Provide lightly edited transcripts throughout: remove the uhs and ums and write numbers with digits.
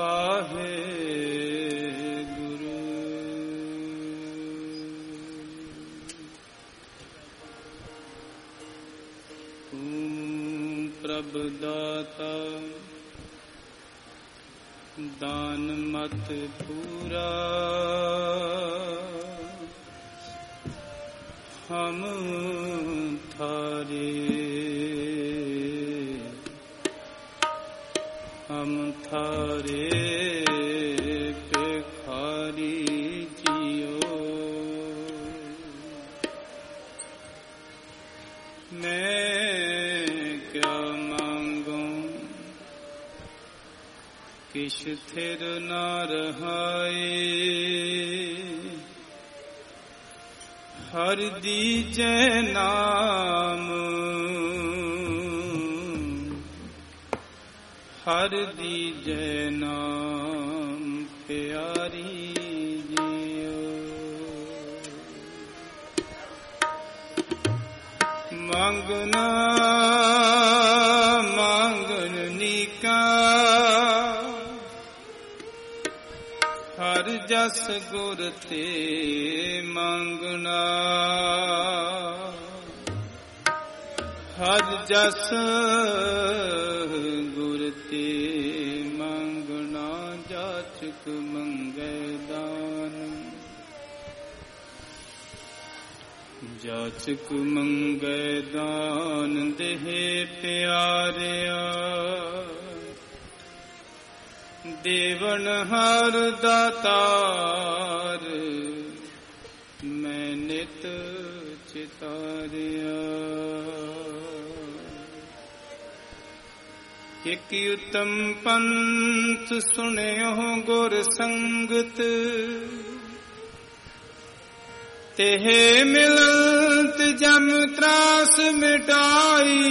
ਵਾਹਿਗੁਰੂ। ਤੂੰ ਪ੍ਰਭ ਦਾਤਾ ਦਾਨ ਮਤ ਪੂਰਾ, ਹਮ ਥਾਰੇ ਭਿਖਾਰੀ ਜੀਓ। ਮੈਂ ਕਿਆ ਮੰਗੂ ਕਿਛ ਥਿਰ ਨਾ ਰਹਾਏ, ਹਰਿ ਦੀਜੈ ਨਾਮ ਹਰਿ ਦੀਜੈ ਨਾਮ ਪਿਆਰੀ ਜੀਓ। ਮੰਗਣਾ ਮੰਗਣ ਨੀਕਾ, ਹਰਿ ਜਸ ਗੁਰ ਤੇ ਮੰਗਣਾ, ਹਰਿ ਜਸ ਗੁਰ ਤੇ ਮੰਗਣਾ। ਜਾਚਕ ਮੰਗੈ ਦਾਨ, ਜਾਚਕ ਮੰਗੈ ਦਾਨ ਦੇਹ ਪਿਆਰਿਆ। ਦੇਵਨ ਹਰ ਦਾਤਾਰ ਮੈਂ ਨਿਤ ਚਿਤਾਰਿਆ। ਇਕ ਉਤਮ ਪੰਥ ਸੁਣਿਓ ਗੁਰ ਸੰਗਤ, ਤਿਹ ਮਿਲਤ ਜਮ ਤਰਾਸ ਮਿਟਾਈ।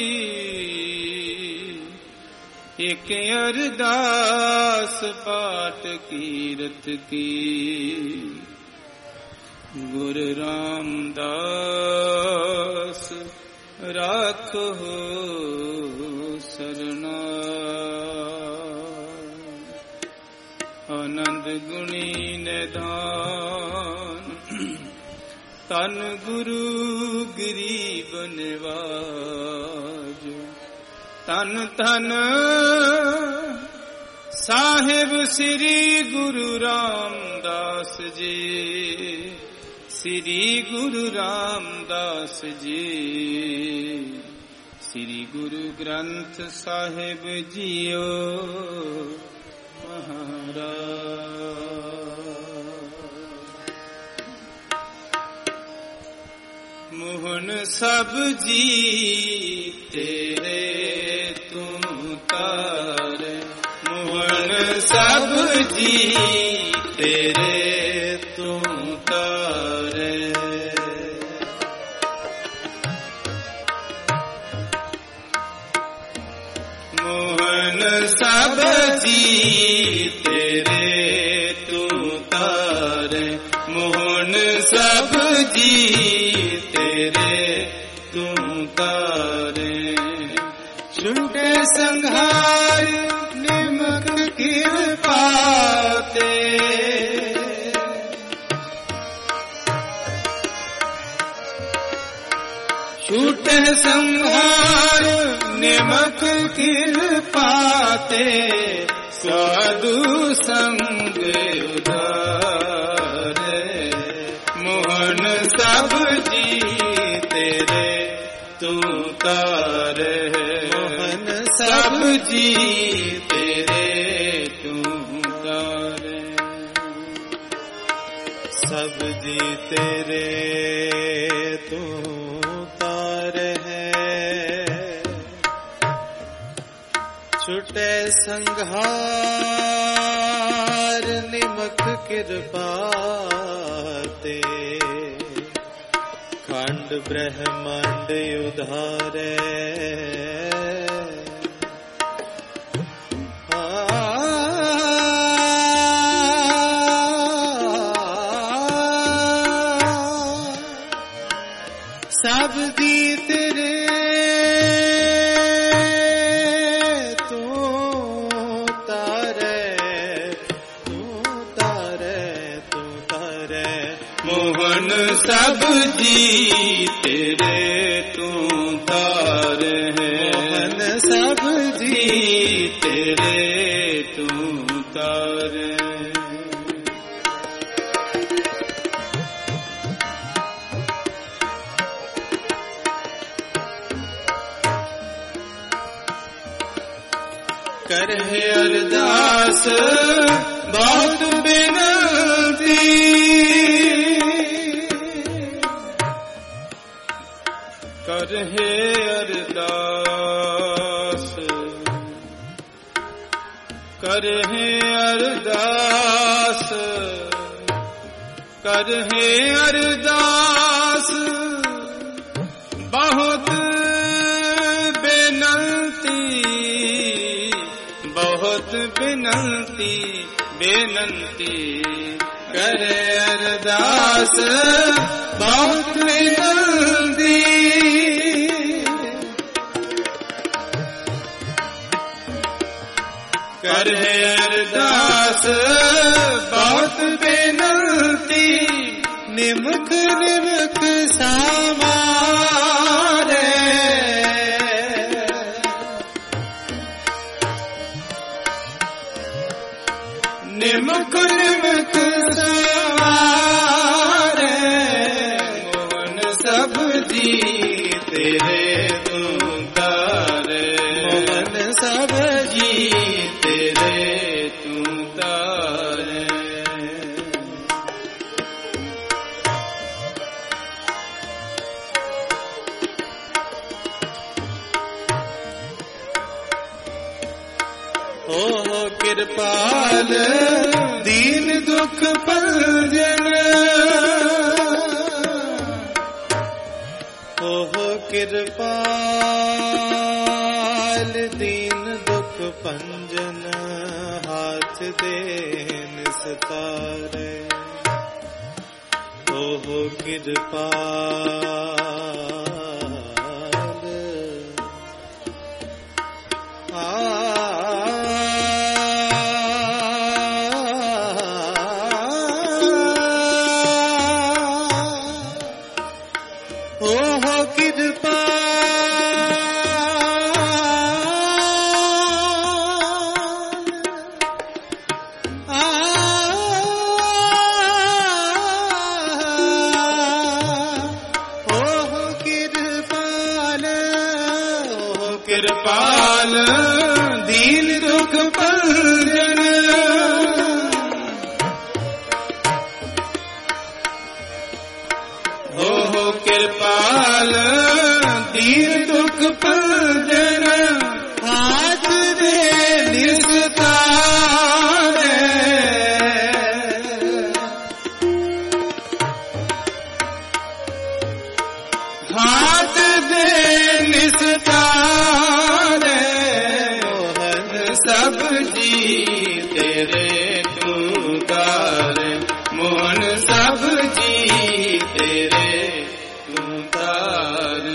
ਇਕ ਅਰਦਾਸ ਪਾਠ ਕੀਰਤ ਕੀ, ਗੁਰ ਰਾਮਦਾਸ ਰਾਖੋ ਸਰਨਾ। ਆਨੰਦ ਗੁਣੀ ਨਿਧਾਨ, ਤਨ ਗੁਰੂ ਗਰੀਬ ਨਿਵਾਜ। ਤਨ ਤਨ ਸਾਹਿਬ ਸ੍ਰੀ ਗੁਰੂ ਰਾਮਦਾਸ ਜੀ, ਸ੍ਰੀ ਗੁਰੂ ਰਾਮਦਾਸ ਜੀ। ਸ੍ਰੀ ਗੁਰੂ ਗ੍ਰੰਥ ਸਾਹਿਬ ਜੀਓ ਮਹਾਰਾਜ। ਮੋਹਨ ਸਭ ਜੀ ਤੇਰੇ ਤੂੰ ਤਾਰੇ, ਮੋਹਨ ਸਭ ਜੀ ਤੇਰੇ ਤੂੰ ਤਾਰੇ। ਮੋਹਨ ਸਭ ਜੀ ਤੇਰੇ ਤੂੰ ਤਾਰੇ, ਮੋਹਨ ਸਭ ਜੀ ਤੇਰੇ ਤੂੰ ਤਾਰੇ। ਛੁਟੇ ਸੰਘਾਰ ਨਿਮਕ ਕਿਰਪਾ ਤੇ, ਛੁਟੇ ਸੰਘਾਰ ਨਿਮਕ ਕਿਰਪਾ ਤੇ। ਸਾਧੂ ਸੰਗ ਉਧਾਰੇ, ਮੋਹਨ ਸਭ ਜੀ ਤੇਰੇ ਤੂੰ ਤਾਰੇ। ਮੋਹਨ ਸਭ ਜੀ ਤੇਰੇ ਤੂੰ ਤਾਰੇ। ਸਭ ਜੀ ਤੇਰੇ ਤੂੰ ਤਾਰੇ ਹੈ। ਛੁਟੇ ਸੰਘਾਰ ਨਿਮਕ ਕਿਰਪਾ ਤੇ, ਖੰਡ ਬ੍ਰਹਮੰਡ ਉਧਾਰੇ। ਸਭ ਦੀ ਤੇਰੇ ਤੂੰ ਤਾਰੇ, सब जी तेरे तू तार है, मोहन सब जी तेरे तू तार है। करहे अरदास बहुत विनती, करहे अरदास, करहे अरदास, करहे अरदास बहुत बहुत विनती, बेनंती करे अरदास बहुत विनती, करे अरदास बहुत विनती, निमुख निमुख सामारे, निमुख निमुख सवारे, मोहन सब जी तेरे तू तारे, मोहन सब जी तेरे तू तारे। हो कृपाल दीन दुख भंजन, हो कृपाल दीन दुख भंजन, हाथ देन सतारे, हो कृपाल कृपाल दीन दुख भंजन, हो कृपाल दीन दुख भंजन, हाथ दे निस्तारे, हाथ दे निस्तारे, सब जी तेरे तू तारे, मोहन सब जी तेरे तू तारे।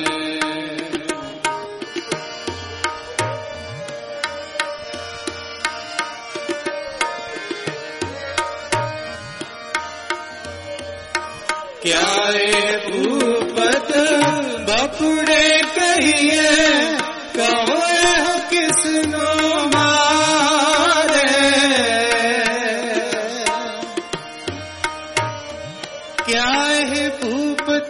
क्या है भूपत बपुड़े कहिए, कहो किसनो मारे, क्या है भूपत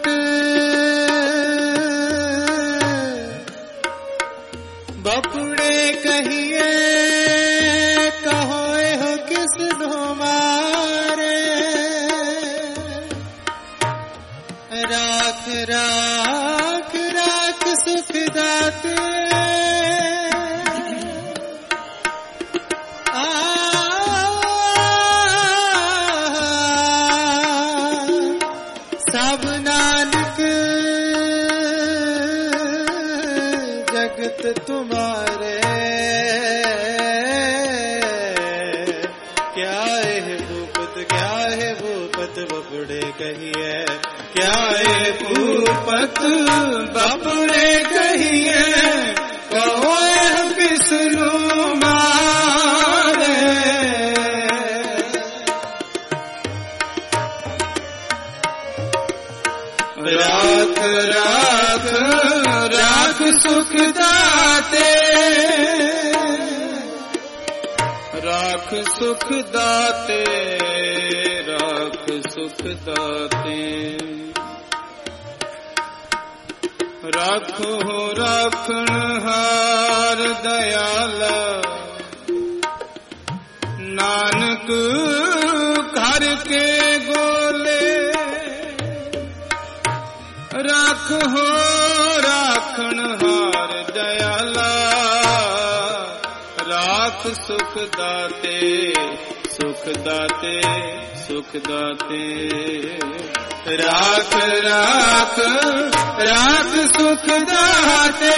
बपुड़े कहिए, कहो किसनो मारे, राख राख राख सुख दाते, सब नानक जगत तुम्हारे, क्या है भूपत, क्या है भूपत बपुड़े कहिए, क्या है भूपत बपुड़े कहिए, कहो विष्णु मारे, सुख दाते, राख सुख दाते, राख सुख दाते। राखो राखण हार दयाला, नानक घर के गोले। राखो राखण हार दयाला, राख सुख दाते, सुख दाते, सुख दाते। राख राख राख सुख दाते।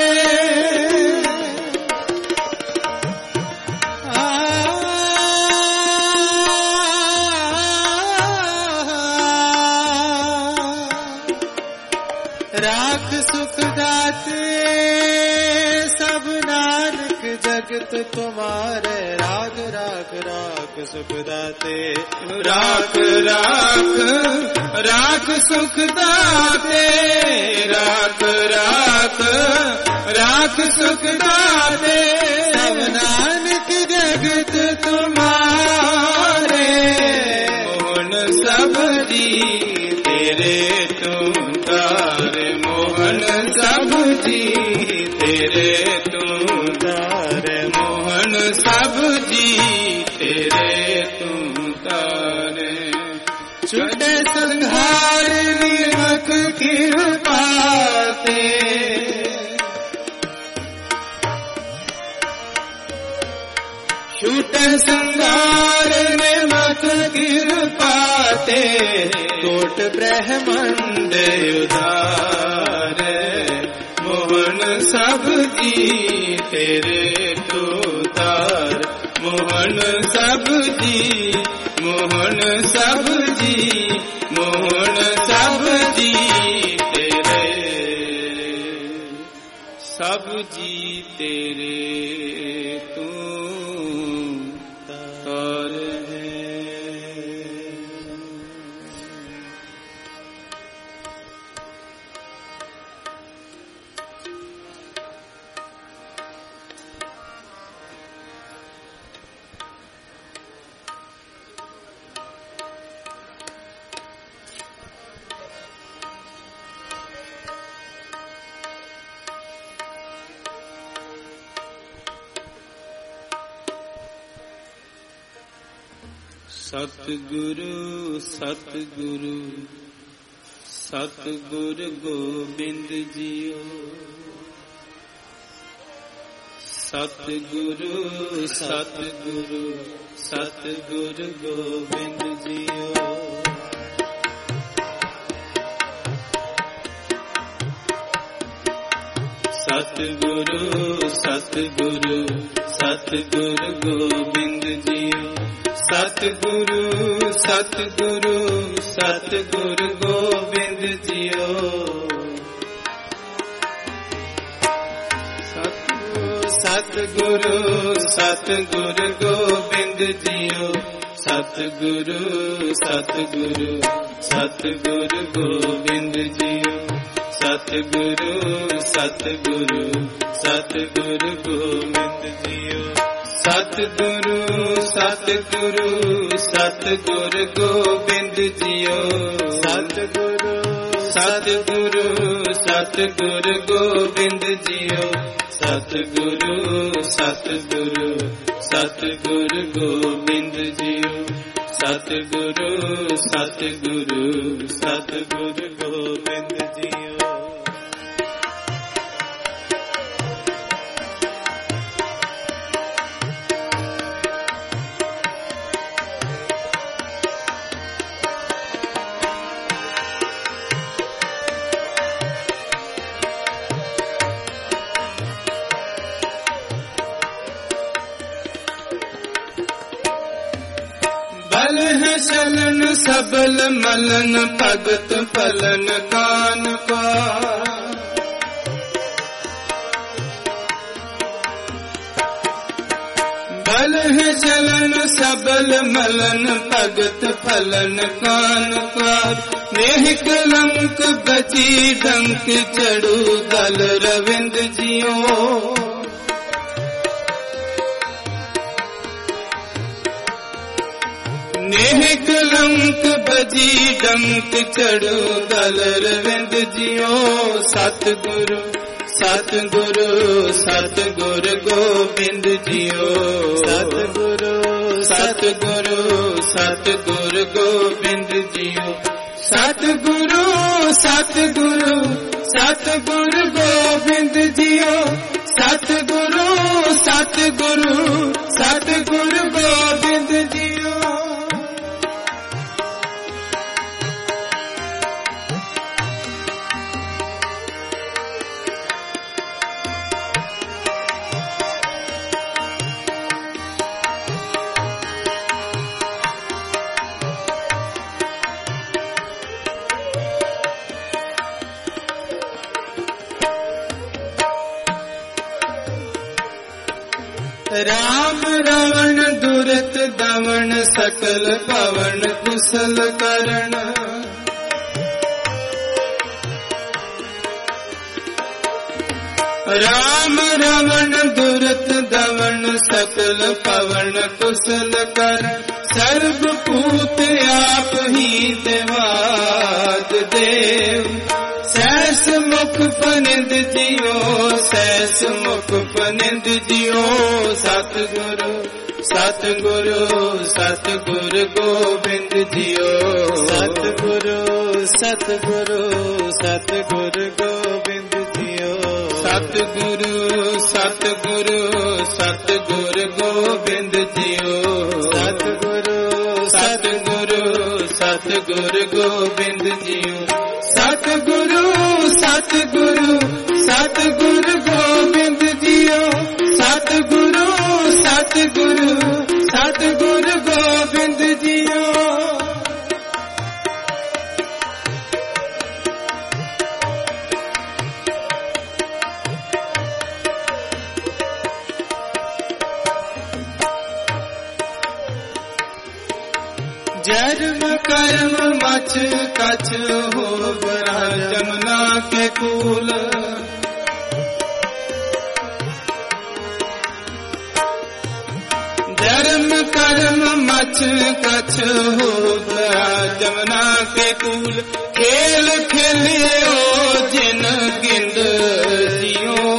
राख सुख दाते, सब नानक जगत तुम्हारे। राख राख राख सुख दाते, राख राख राख सुख दाते, राख राख राख सुख दाते। सब नानक जगत तुम्हारे। मोहन सब जी तेरे तुम तारे, मोहन सब जी तेरे तुम तारे, मोहन सब जी तेरे तुम तारे। छुटे संहार निमक कृपाते, छूटे संहार निमक कृपाते। कोट ब्रह्मांड उधारे, मोहन सब जी तेरे तो तार, मोहन सब जी, मोहन सब जी, मोहन सब जी तेरे, सब जी तेरे तू तार है। सतगुरु सतगुरु सतगुरु गोबिंद जियो, सतगुरु सतगुरु सतगुरु गोबिंद जियो। सतगुरु सतगुरु सतगुरु गोबिंद जियो, सतगुरु सतगुरु सतगुरु गोबिंद जियो। सतगुरु सतगुरु गोबिंद जियो, सतगुरु सतगुरु सतगुरु गोबिंद जियो, सतगुरु सतगुरु सतगुरु गोबिंद जियो। सतगुरु सतगुरु सतगुरु गोबिंद जियो, सतगुरु सतगुरु सतगुरु गोबिंद जियो, सतगुरु सतगुरु सतगुरु गोबिंद जियो, सतगुरु सतगुरु सतगुरु गोबिंद जियो। बल है चलन सबल मलन, भगत फलन कान पा। बल है चलन सबल मलन भगत फलन कान कार नेह कलंक बची डंक चढ़ू दल रविंद जियो नेह कलंक बजी डंक चढ़ू दल रविंद जियो सतगुरु सतगुरु सतगुरु गोबिंद जियो सतगुरु सतगुरु सतगुरु गोबिंद जियो सतगुरु सतगुरु सतगुरु गोबिंद जियो सतगुरु सतगुरु सतगुरु गोबिंद जियो राम रावण दुरत दमन सकल पवन कुशल करण राम रावण दुरत दमन सकल पवन कुशल करण सर्वभूत आप ही देवाद देव सैस मुख पनिंद जियो सैस मुख पनिंद जियो सतगुरु सतगुरु सतगुरु गोबिंद जियो सतगुरु सतगुरु सतगुरु गोबिंद जियो सतगुरु सतगुरु सतगुरु गोबिंद जियो सतगुरु सतगुरु सतगुरु गोबिंद जियो सतगुरु सतगुरु सतगुरु गोबिंद जियो सतगुरु सतगुरु सतगुरु गोबिंद जियो जन्म कर्म मच कछ हो बरा जमुना के कूल जन्म कर्म मच कछ हो बरा जमुना के कूल खेल खेलियो जिन गिंद जियो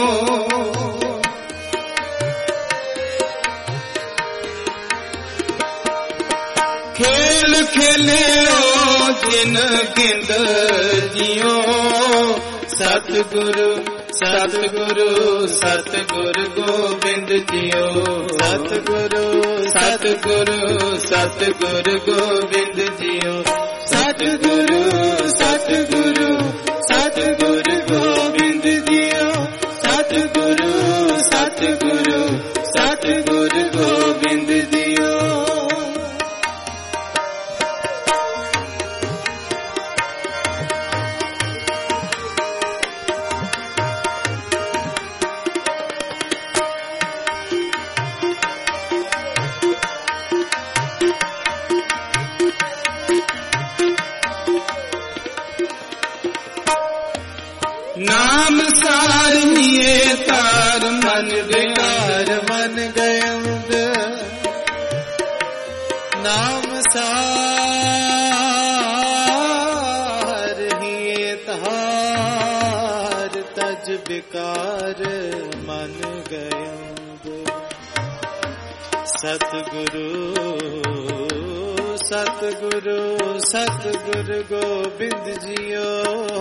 खेल खेलियो जिन गिंद जियो सतगुरु सतगुरु सतगुरु गोबिंद जियो सतगुरु सतगुरु सतगुरु गोबिंद जियो सतगुरु सतगुरु सतगुरु गोबिंद जियो सतगुरु सतगुरु सतगुरु गोबिंद जियो नाम सारिये तार मन बेकार मन गयम नाम सार ही तार तज बेकार मन गयम सतगुरु सतगुरु सतगुरु गोबिंद जियो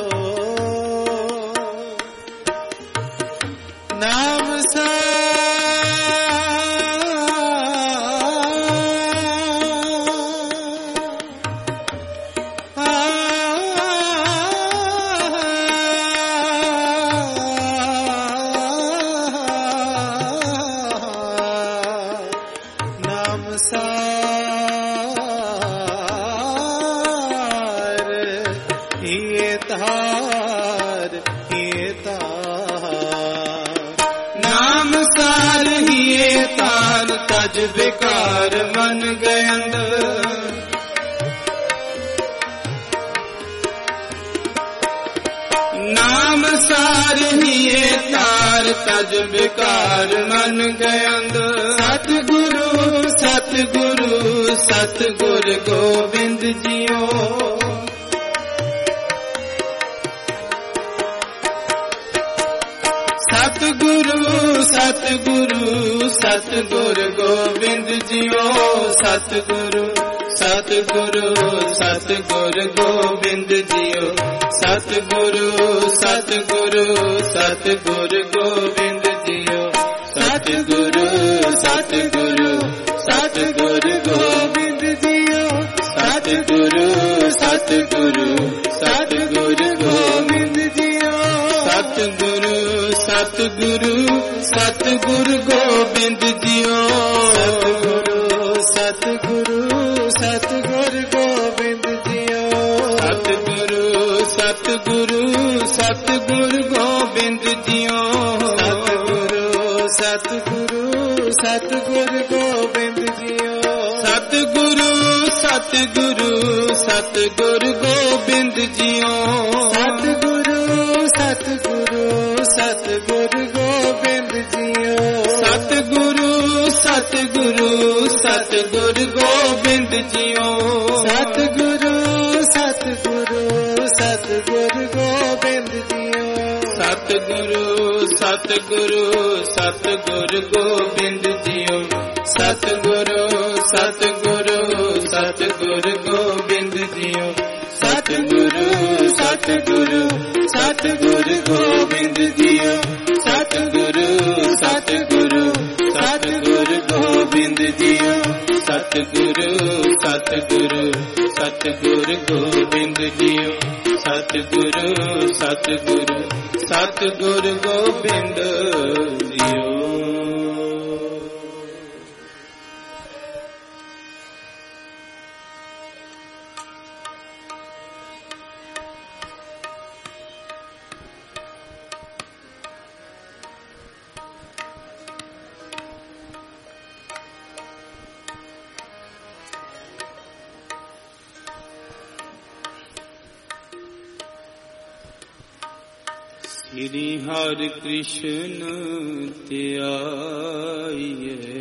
नाम नाम सार ही तार तज तज बेकार मन गयंद। नाम सार हिए तार तज बेकार मन गयंद। सतगुरु सतगुरु सतगुर गोबिंद जियो। सतगुरु सतगुरु सतगुर गोबिंद जियो। सतगुरु सतगुरु सतगुर गोबिंद जियो। सतगुरु सतगुरु सतगुर गोबिंद जियो। सतगुरु सतगुरु सतगुर गोबिंद जियो। सतगुरु सतगुरु सतगुर गोबिंद जियो। सतगुरु सतगुरु सतगुर गोबिंद जियो। सतगुरु सतगुरु सतगुर गोबिंद जियो। सतगुरु सतगुरु सतगुर गोबिंद जियो। सतगुरु सतगुर सतगुर गोबिंद जियो। सतगुरु सतगुरु सतगुर गोबिंद जियो। सतगुरु सतगुरु सतगुर गोबिंद जियो। सतगुरु सतगुरु सतगुर गोबिंद जियो। सतगुरु सतगुरु सतगुर गोबिंद जियो। सतगुरु सतगुरु सतगुर गोबिंद जियो। सतगुरु सतगुरु सतगुर गोबिंद जियो। सतगुरु सतगुरु सतगुर गोबिंद जियो। सतगुरु सतगुरु सतगुर गोबिंद जियो। सतगुरु सतगुरु सतगुर गोबिंद जियो। सतगुरु सतगुरु सतगुर गोबिंद जियो। श्री हरि कृष्ण त्याइए।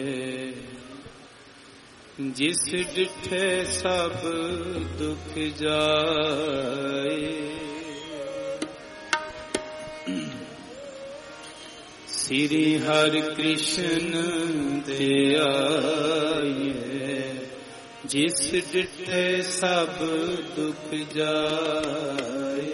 जिस डिठे सब दुख जाए। श्री हरि कृष्ण त्याइए। जिस डिठे सब दुख जाए।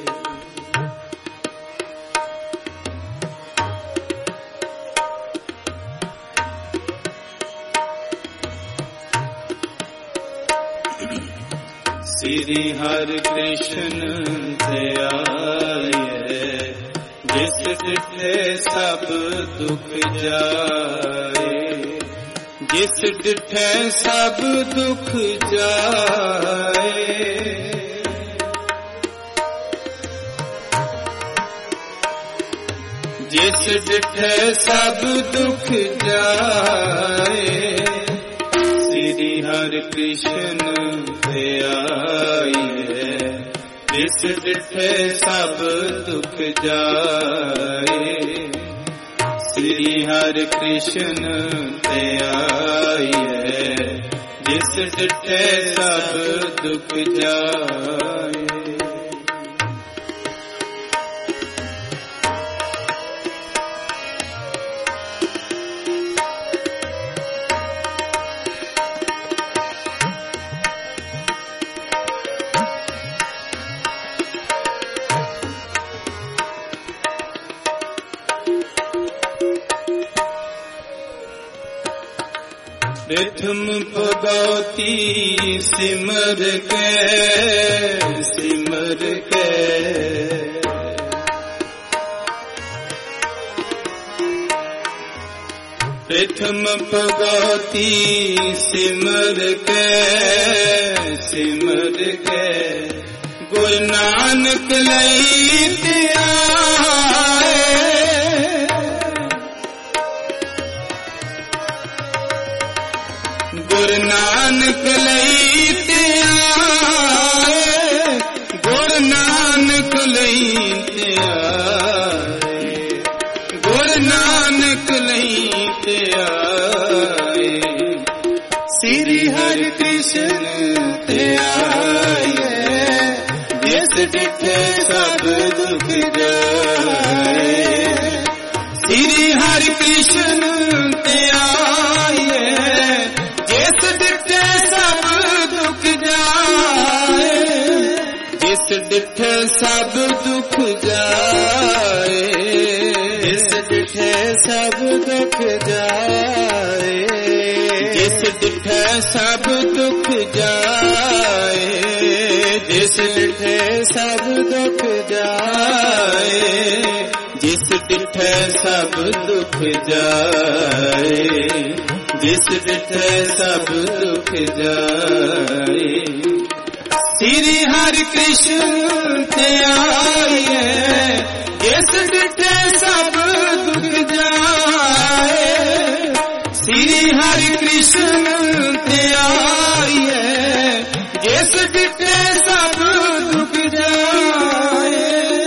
श्री हरि कृष्ण त्याइए। जिस डिठे सब दुख जाए। जिस डिठे सब दुख जाए। जिस डिठे सब दुख जाए। श्री हरि कृष्ण त्याइए। जिस डिठे सब दुख जाए। श्री हरि कृष्ण त्याइए। जिस डिठे सब दुख जाए। प्रथम भगवती सिमर के सिमर के। प्रथम भगवती सिमर के सिमर के। गुरु नानक लई आए। ਗੁਰ ਨਾਨਕ ਲਈ ਤੇ ਆਏ, ਗੁਰ ਨਾਨਕ ਲਈ ਤੇ ਆਏ, ਗੁਰ ਨਾਨਕ ਲਈ ਤੇ ਆਏ। ਸ੍ਰੀ ਹਰਿ ਕ੍ਰਿਸ਼ਨ ਤੇ ਆਏ, ਜਿਸ ਡਿਠੇ ਸਭ ਦੁਖ ਜਾਏ। ਸ੍ਰੀ ਹਰਿ ਕ੍ਰਿਸ਼ਨ ਤੇ ਆਏ, ਜਿਸ ਡਿਠੇ ਸਭ ਦੁਖ ਜਾਏ, ਜਿਸ ਡਿਠੇ ਸਭ ਦੁਖ ਜਾਏ, ਜਿਸ ਡਿਠੇ ਸਭ ਦੁਖ ਜਾਏ, ਜਿਸ ਡਿਠੇ ਸਭ ਦੁਖ ਜਾਏ, ਜਿਸ ਡਿਠੇ ਸਭ ਦੁਖ ਜਾਏ, ਜਿਸ ਡਿਠੇ ਸਭ ਦੁਖ ਜਾਏ, ਜਿਸ ਡਿਠੇ ਸਭ ਦੁਖ ਜਾਏ। ਸ੍ਰੀ ਹਰਿ ਕ੍ਰਿਸ਼ਨ ਤੇ ਆਏ, ਜਿਸ ਡਿਠੇ ਸਭ ਦੁਖ ਜਾਏ। ਸ੍ਰੀ ਹਰਿ ਕ੍ਰਿਸ਼ਨ ਤੇ ਆਏ, ਜਿਸ ਡਿਠੇ ਸਭ ਦੁਖ ਜਾਏ।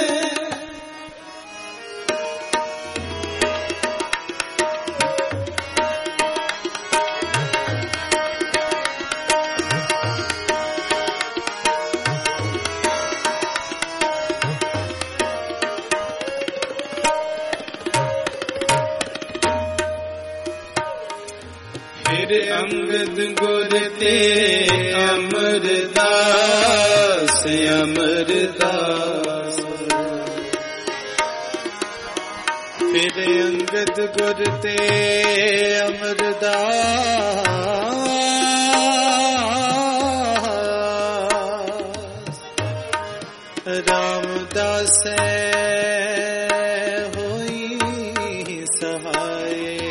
ਫਿਰ ਅੰਗਦ ਗੁਰ ਤੇ ਅਮਰਦਾਸ, ਅਮਰਦਾਸ। ਫਿਰ ਅੰਗਦ ਗੁਰ ਤੇ ਅਮਰਦਾਸ, ਰਾਮਦਾਸੈ ਹੋਈ ਸਹਾਏ।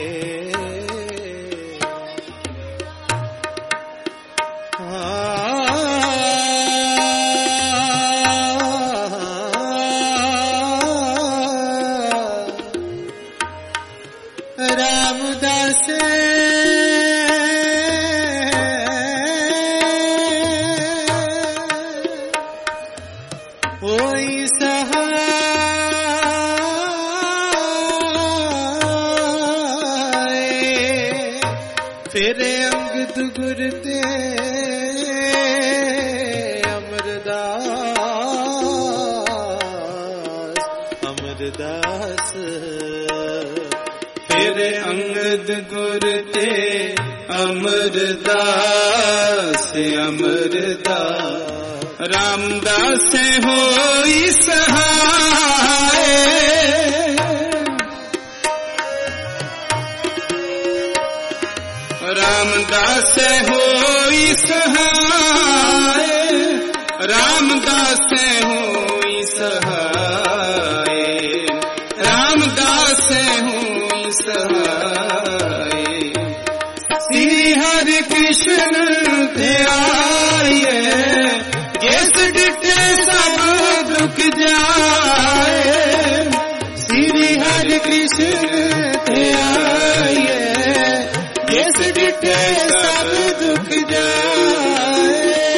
ਰਾਮਦਾਸ ਹੋਈ ਸਹਾਏ। ਫਿਰ ਅੰਗਦ ਗੁਰ ਤੇ ਅਮਰਦਾਸ, ਅਮਰਦਾਸ। ਫਿਰ ਅੰਗਦ ਗੁਰ ਤੇ ਅਮਰਦਾਸ, ਅਮਰਦਾਸ। ਰਾਮਦਾਸ ਹੋਈ ਸਹਾਏ, ਰਾਮਦਾਸ ਹੋਈ ਸਹਾਏ, ਰਾਮਦਾਸ ਹੋਈ ਸਹਾਏ, ਰਾਮਦਾਸ ਹੋਈ ਸਹਾਏ। ਸ੍ਰੀ ਹਰਿ ਕ੍ਰਿਸ਼ਨ ਤੇ ਆਏ, ਜਿਸ ਡਿਠੇ ਸਭ ਦੁਖ ਜਾਏ। ਸ੍ਰੀ ਹਰਿ ਕ੍ਰਿਸ਼ਨ ਤੇ ਆਏ, ਜਿਸ ਡਿਠੇ ਸਭ ਦੁਖ ਜਾਏ।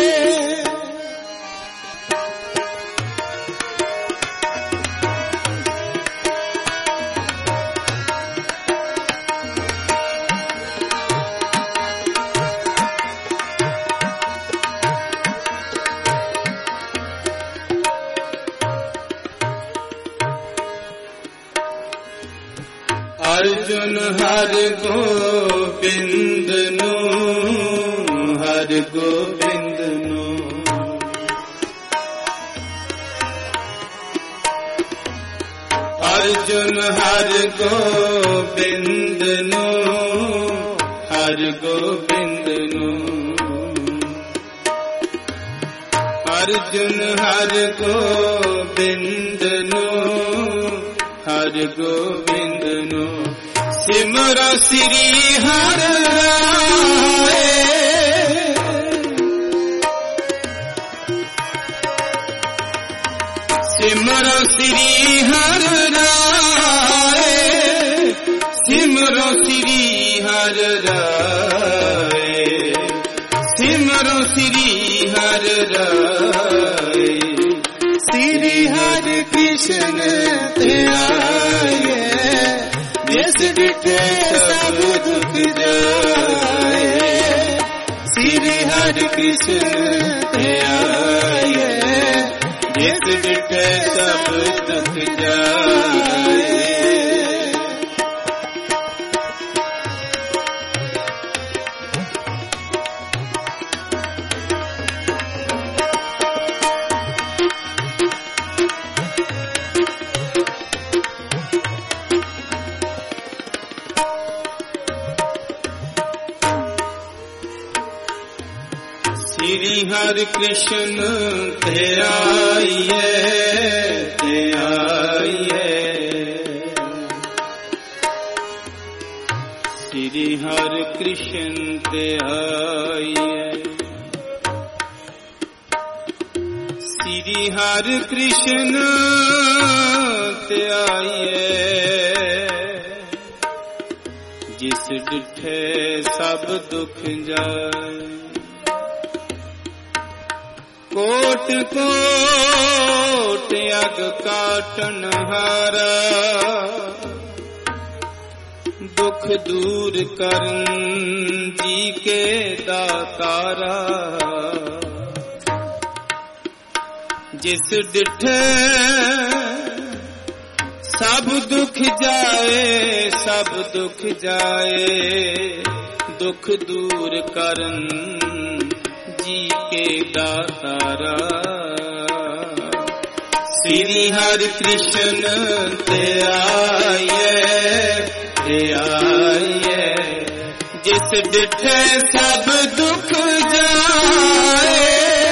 ਅਰਜੁਨ ਹਰ ਗੋਬਿੰਦ ਨੂੰ, ਹਰ ਗੋਬਿੰਦ ਨੂੰ। ਅਰਜੁਨ ਹਰ ਗੋਬਿੰਦ ਨੂੰ, ਹਰ ਗੋਬਿੰਦ ਨੂੰ। ਅਰਜੁਨ ਹਰ ਗੋਬਿੰਦ ਨੂੰ, ਹਰ ਗੋਬਿੰਦ ਨੂੰ। ਸਿਮਰੋ ਸ੍ਰੀ ਹਰਿ ਰਾਏ, ਸਿਮਰੋ ਸ੍ਰੀ ਹਰਿ ਰਾਏ, ਸਿਮਰੋ ਸ੍ਰੀ ਹਰਿ ਰਾਏ, हर राय। श्री हरि कृष्ण ते आए, जिस डिठे सब दुख जाए। श्री हरि कृष्ण ते आए, जिस डिठे सब दुख जाए। श्री हरि कृष्ण ते आइए, ते आइए। श्री हरि कृष्ण ते आइए। श्री हरि कृष्ण ते आइए, जिस डिठे सब दुख जाए। कोट कोट अग काटन हारा, दुख दूर करन जी के दातारा। जिस डिठे सब दुख जाए, सब दुख जाए। दुख दूर करन जी के दातारा। श्री हरि कृष्ण ते आइए, ते आइए। जिस डिठे सब दुख जाए।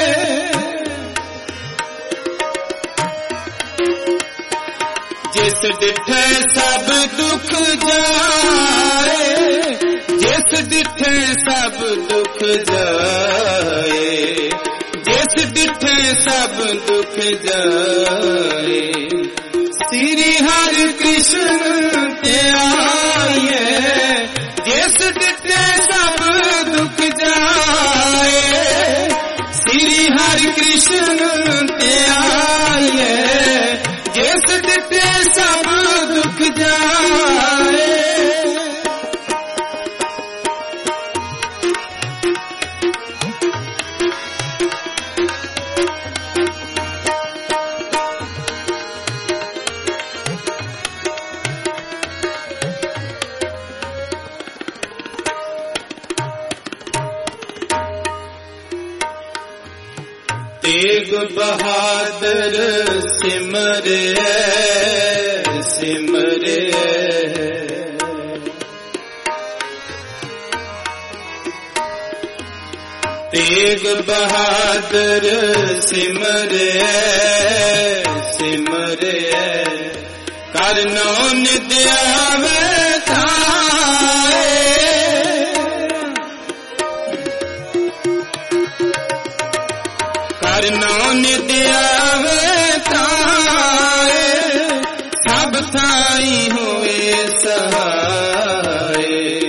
जिस डिठे सब दुख जाए। जिस डिठे सब दुख जाए। जिस डिठे सब दुख जाए। श्री हरि कृष्ण ते आइए, जिस डिठे सब दुख जाए। श्री हरि कृष्ण ते आइए, जिस डिठे सब दुख जाए। तेग बहादुर सिमरे, सिमरे। तेग बहादुर सिमरे, सिमरे। करनो नित आवे थाए। करनो नित आवे थाए। सब थाई होए सहाय।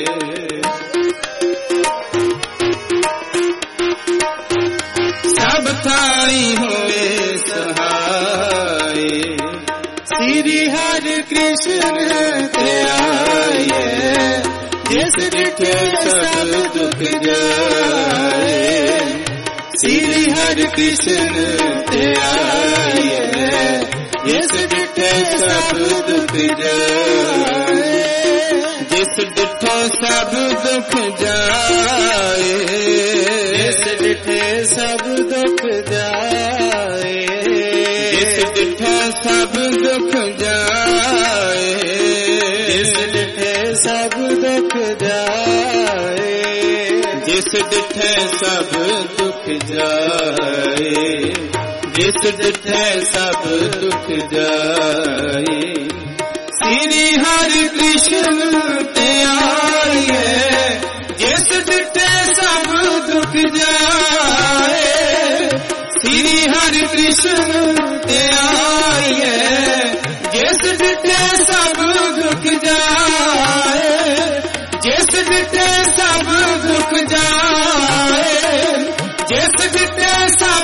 सब थाई होए सहाय। श्री हरि कृष्ण ते आइए, जिस डिठे सब दुख जाए। श्री हरि कृष्ण ते आइए, जिस डिठे सब दुख जाए। जिस डिठे सब दुख जाए। जिस डिठे सब दुख जाए। जिस डिठे सब दुख जाए। जिस डिठे सब दुख जाए। जिस डिठे सब दुख जाए। जिस डिठे सब दुख जाए। श्री हरि कृष्ण ते आइए, जिस डिठे सब दुख जाए। श्री हरि कृष्ण ते आइए, जिस डिठे सब दुख जाए। जिस डिठे सब दुख जाए। जिस डिठे सब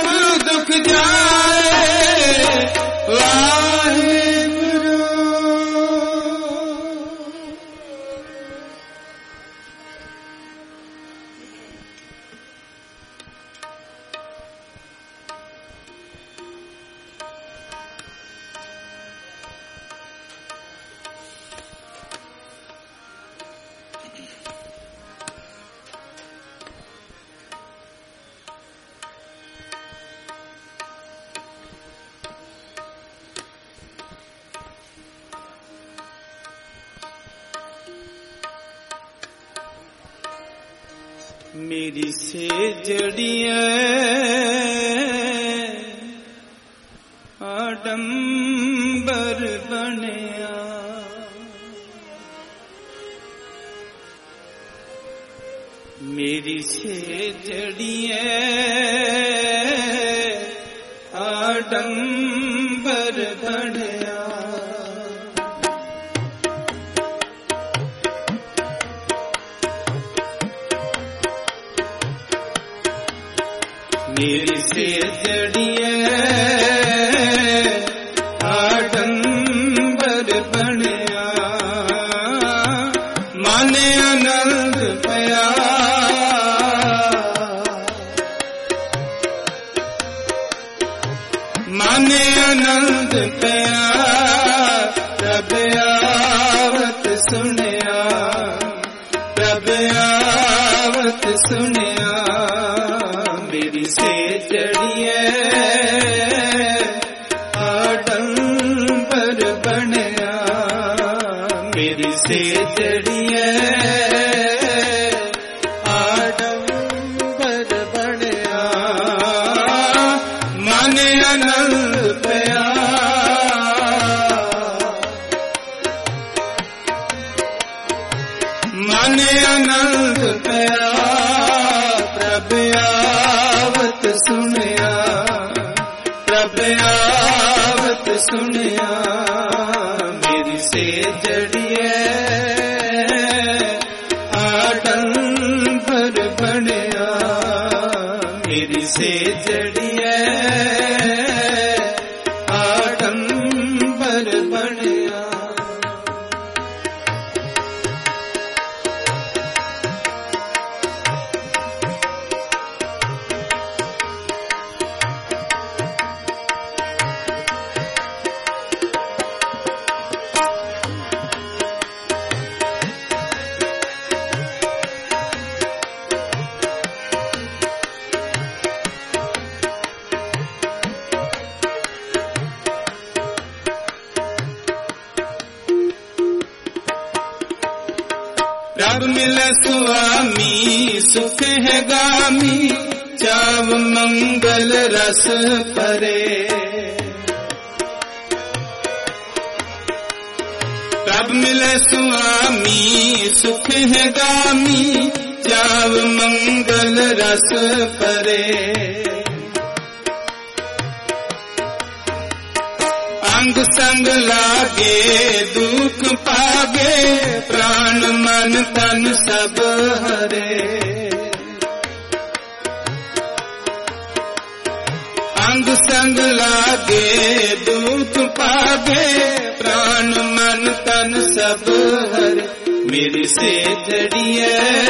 मेरी सेजड़िए आडंबर बनिया, मेरी सेजड़िए आडंबर बनिया। मेरी सेजड़िए आडंबर बनिया, माने आनंद पया, माने आनंद पया। प्रभ आवत सुनिया, प्रभ आवत सुनिया। मेरी सेजड़िए आडंबर बनिया, मेरी सेजड़िए आडंबर बनिया, माने आनंद पया, माने आनंद पया। प्रभ आवत सुनिया, प्रभ आवत सुनिया। मेरी सेजड़िए आडंबर बनिया, मेरी सेजड़िए आडंबर बनिया। प्रभ मिल स्वामी सुख है गामी, चाव मंगल रस परे। प्रभ मिल स्वामी सुख है गामी, चाव मंगल रस परे। अंग संग लागे दुख पागे, प्राण मन तन सब हरे। अंग संग लागे दुख पागे, प्राण मन तन सब हरे। मेरी सेजड़िए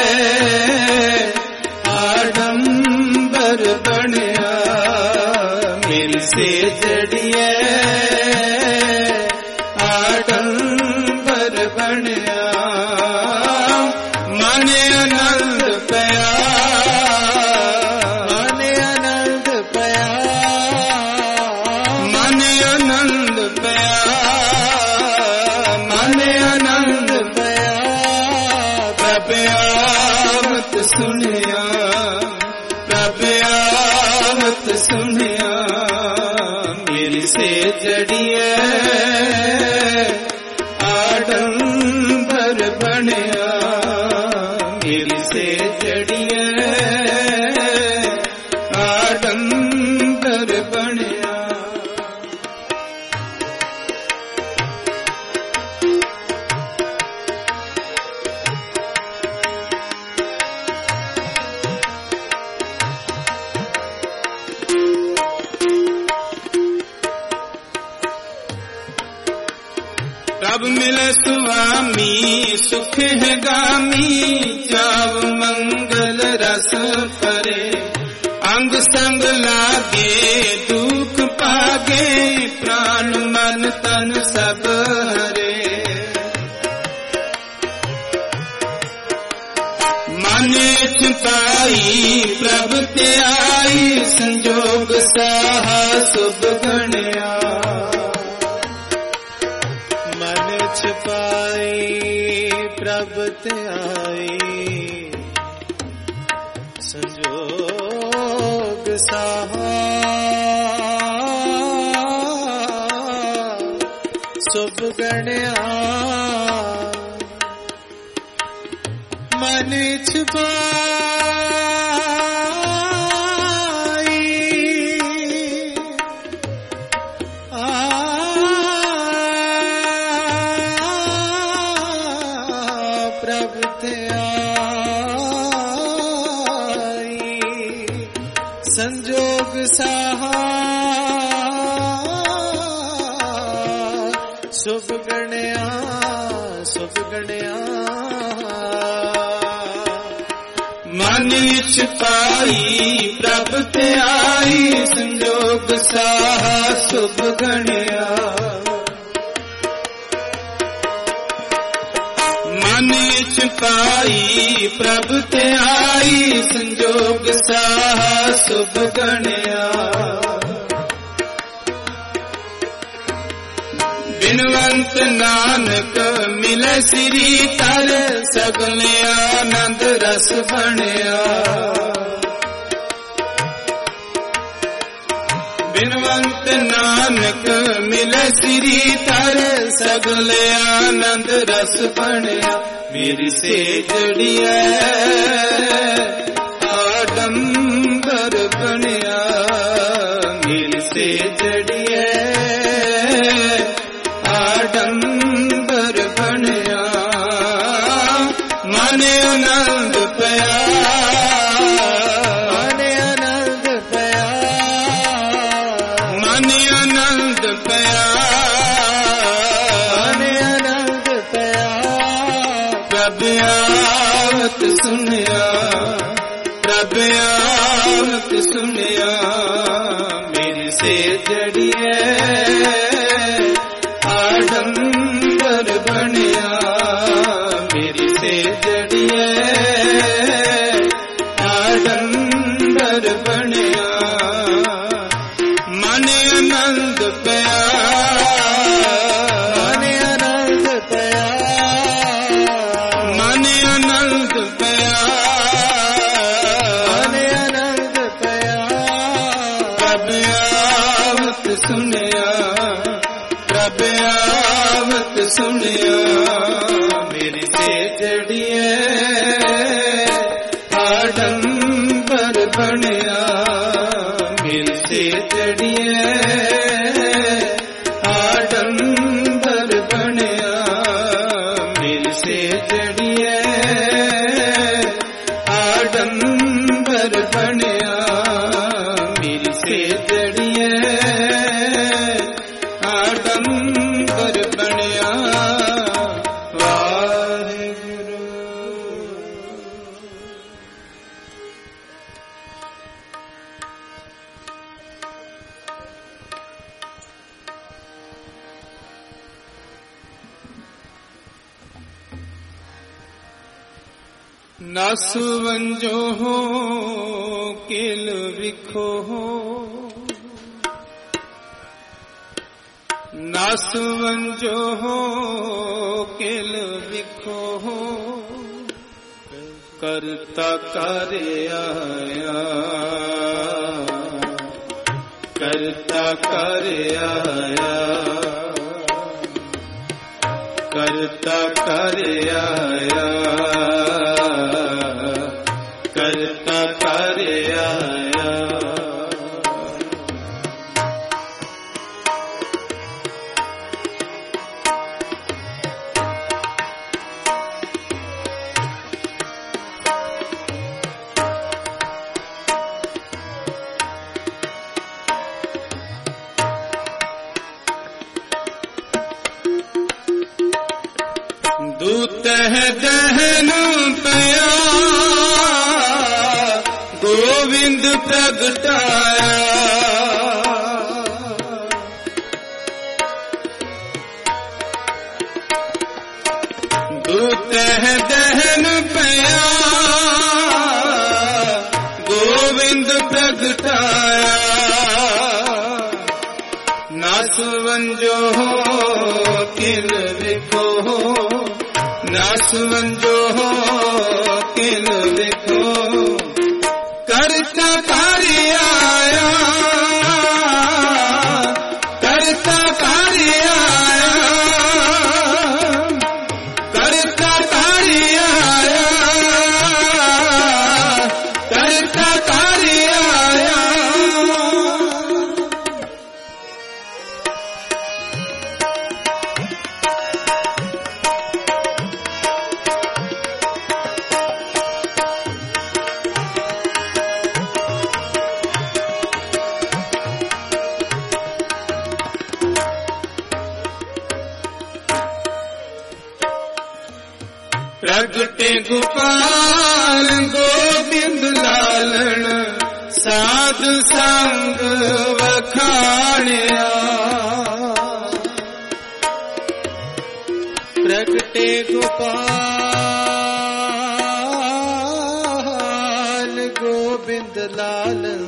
आडंबर बनिया, मेरी सेजड़िए आडंबर बनिया। माने आनंद पया, माने आनंद पया, माने आनंद पया, माने आनंद पया। प्रभ आवत सुनिया, प्रभ आवत सुनिया। मेरी सेजड़िए आडंबर बनिया, मेरी सेजड़िए आडंबर बनिया। प्रभ मिल स्वामी सुख है गामी, चाव मंगल रस परे। अंग संग लागे दुख पागे, प्राण मन तन सब हरे। माने छिपाई प्रभ ते आई, संजोग साहा शुभ गणिया। मन छिपाई प्रभ ते आई, ਸੰਜੋਗ ਸਾਹਾ ਸੁਭ ਗਣਿਆ ਮਨ ਛੁਪਾਈ ਪ੍ਰਭ ਤੇ ਆਈ ਸੰਜੋਗ ਸਾਹਾ ਸੁਭ ਗਣਿਆ ਮਨ ਵਿੱਚ ਪਾਈ ਪ੍ਰਭ ਤੇ ਆਈ ਸੰਜੋਗ ਸਾਹਾ ਸੁਭ ਗਣਿਆ ਮਨ ਵਿੱਚ ਪਾਈ ਪ੍ਰਭ ਤੇ ਆਈ ਸੰਜੋਗ ਸਾਹਾ ਸੁਭ ਗਣਿਆ ਬਿਨਵੰਤ ਨਾਨਕ ਮਿਲੇ ਸ੍ਰੀ ਧਰ ਸਗਲੇ ਆਨੰਦ ਰਸ ਬਣਿਆ ਬਿਨਵੰਤ ਨਾਨਕ ਮਿਲੇ ਸ੍ਰੀ ਧਰ ਸਗਲੇ ਆਨੰਦ ਰਸ ਬਣਿਆ ਮੇਰੀ ਸੇਜੜੀ ਆਡੰਬਰ ਬਣਿਆ ਮੇਰੀ ਸੇਜੜੀ ਆਡੰਬਰ ਬਣਿਆ ਮਨ ਆਨੰਦ ਪਿਆ ਮਨ ਆਨੰਦ ਪਿਆ ਮਨ ਆਨੰਦ ਪਿਆ ਮਨ ਆਨੰਦ ਪਿਆ ਪ੍ਰਭ ਆਵਤ ਸੁਨਿਆ ਪ੍ਰਭ ਆਵਤ ਸੁਨਿਆ ਮੇਰੀ ਸੇਜੜੀ ਆਡੰਬਰ ਬਣਿਆ ਮੇਰੀ ਸੇਜੜੀ ਆਡੰਬਰ ਬਣਿਆ ਮਨ ਆਨੰਦ ਪਿਆ ਮਨ ਆਨੰਦ ਪਿਆ ਮਨ ਆਨੰਦ ਪਿਆ ਮਨ ਆਨੰਦ ਪਿਆ ਪ੍ਰਭ ਆਵਤ ਸੁਨਿਆ ਪ੍ਰਭ ਆਵਤ ਸੁਨਿਆ ਮੇਰੀ ਸੇਜੜੀ ਆਡੰਬਰ ਬਣਿਆ ਮੇਰੀ ਸੇਜੜੀ ਆਡੰਬਰ ਬਣਿਆ ਮੇਰੀ ਸੇਜੜੀ ਆਡੰਬਰ ਬਣਿਆ ਮੇਰੀ ਸੇਜੜੀ ਆਡੰਬਰ ਬਣਿਆ ਵਾਹਿਗੁਰੂ। ਨਸ ਵੰਜੋ ਹੋ ਕਿਲ ਵਿਖੋ ਹੋ ਨਸ ਵੰਜੋ ਹੋ ਕਿਲ ਵਿਖੋ ਹੋ ਕਰਤਾ ਕਰ ਆਇਆ ਕਰਤਾ ਕਰ ਆਇਆ ਕਰਤਾ ਕਰ ਆਇਆ ਕਰਤਾ ਕਰ ਆਇਆ ਦੂਤ ਹੈ ਦਹਨ ਪਿਆ ਗੋਵਿੰਦ ਪ੍ਰਗਟਾਇਆ ਦੂਤ ਹੈ ਦਹਨ ਪਿਆ ਗੋਵਿੰਦ ਪ੍ਰਗਟਾਇਆ ਨਸ ਵੰਜੋ ਕਿਲ ਵਿਖੋ ਨਸ ਵੰਜੋ ਕਿਲ ਵਿਖੋ करता कारी आया, करता कारी आया, करता कारी आया, करता कारी आया। प्रगटे गोपाल गोविंद लालन, साधु संग वखाणिया। प्रगटे गोपाल गोविंद लालन,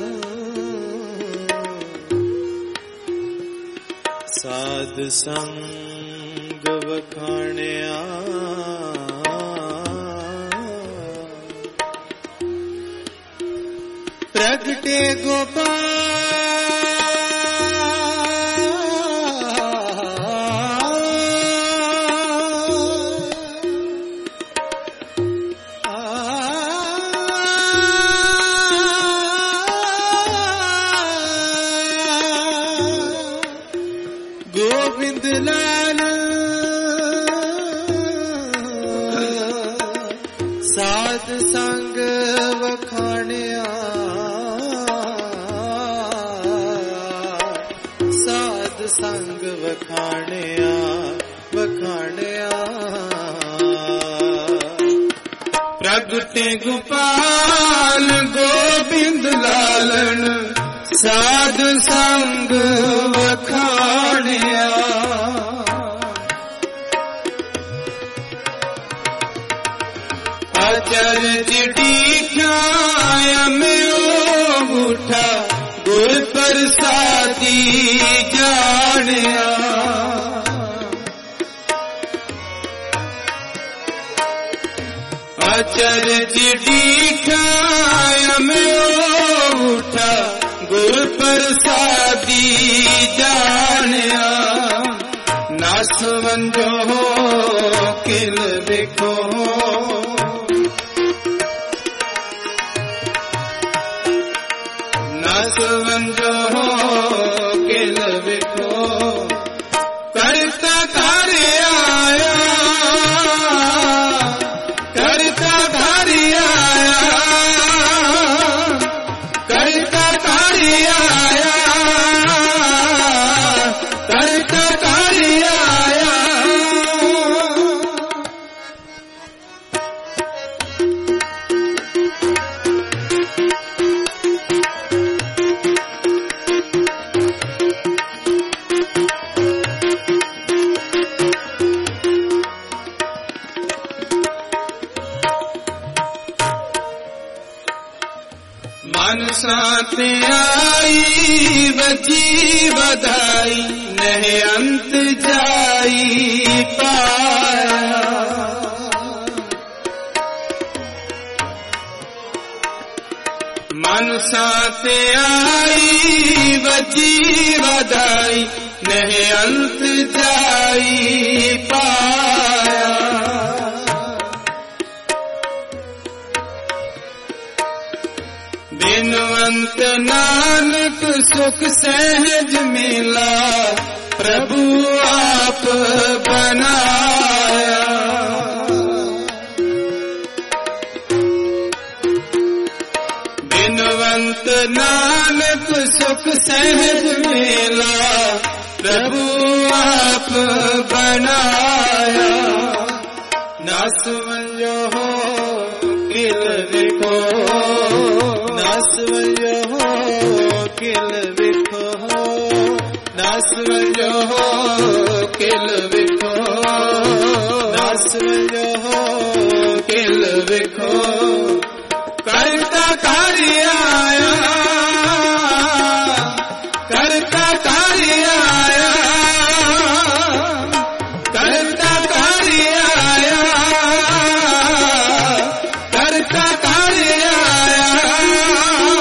साधु संग वखाणिया। प्रगटे गोपाल गोविंद लाल, साध संग वखाणिया। साध संग वखाणिया, वखाणिया। प्रगटे गोपाल गोविंद लालन, साध संग वखाणिया। अचरज दीठा में उठा, गुर प्रसादी जानिया। अचरज दीठा में उठा, गुर प्रसादी जानिया। नास वंजो किल बिखो, नास वंजो किल बिखो। करता कारी आया, करता कारी आया, करता कारी आया, करता कारी आया। मनसा ते आई बजी बधाई, नह अंत जाई पाया। मनसा ते आई बजी बधाई, नह अंत जाई पाया। बिनवंत नानक सुख सहज मिला, प्रभु आप बनाया। बिनवंत नानक सुख सहज मिला, प्रभु आप बनाया। नास वंजो किल बिखो, नास वंजो किल बिखो, नास वंजो किल बिखो, नास वंजो किल बिखो। करता कारी आया, करता कारी आया, करता कारी आया, करता कारी आया।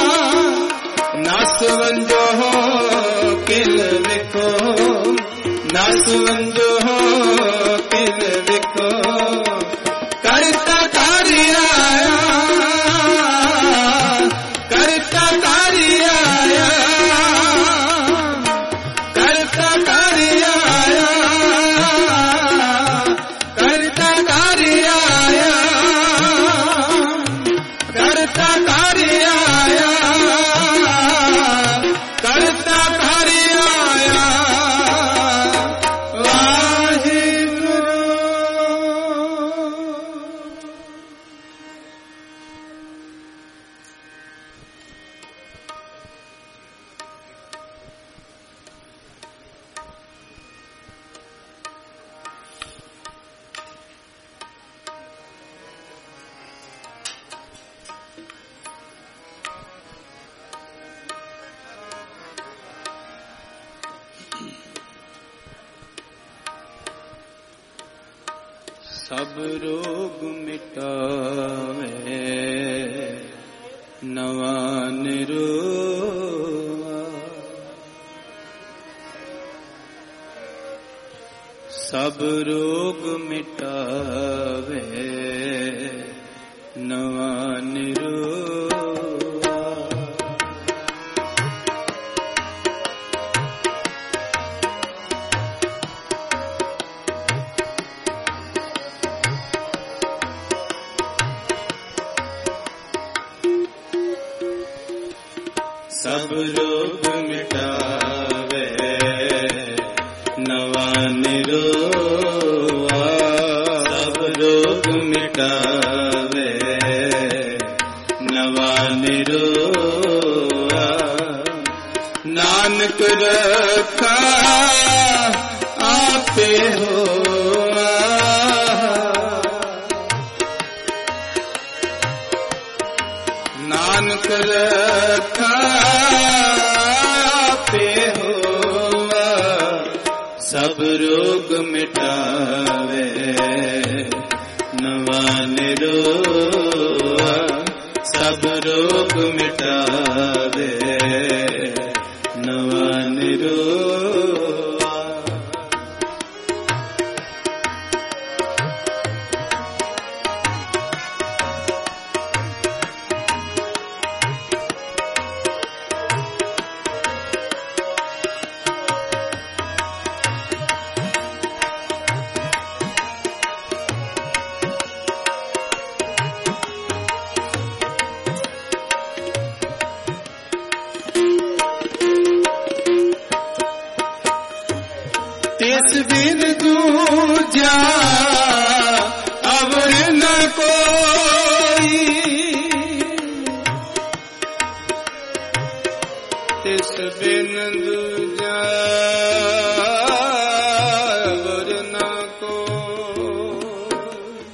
सब रोग मिटावे नवा निरोआ। सब रोग मिटावे नवा निरोआ। सब रोग मिटावे नवा निरोआ। सब रोग मिटावे नवा निरोआ। नानक रखा आपे होआ। नानक रखा आपे होआ। सब रोग मिटावे नवा निरोआ। सब रोग मिटावे नवा निरोआ। तिस बिन दूजा अवर न कोई। तिस बिन दूजा अवर न कोई।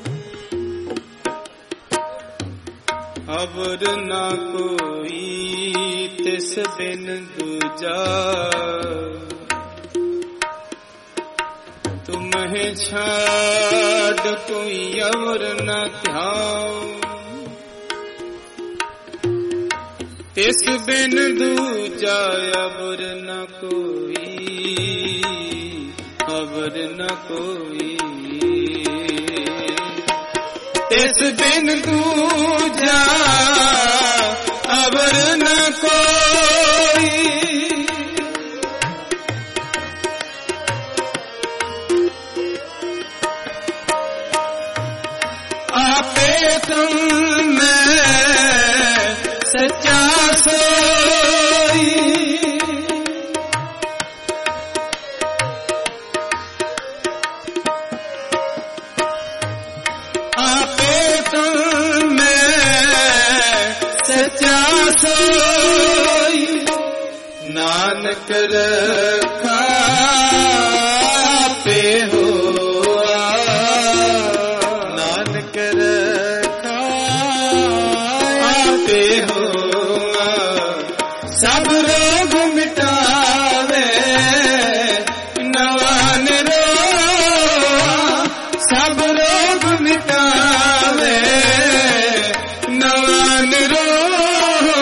अवर न कोई तिस बिन दूजा। तुम्हें छाड़ कोई और न ध्याओ। तिस बिन दूजा अवर न कोई। अवर न कोई तिस बिन दूजा अवर न कोई। आपे तुम में सच्चा सोई। आपे तुम में सच्चा सोई। नानक रखा आपे होआ। नानक रखा आपे होआ। सब रोग मिटावे नवा निरोआ। सब रोग मिटावे नवा निरोआ।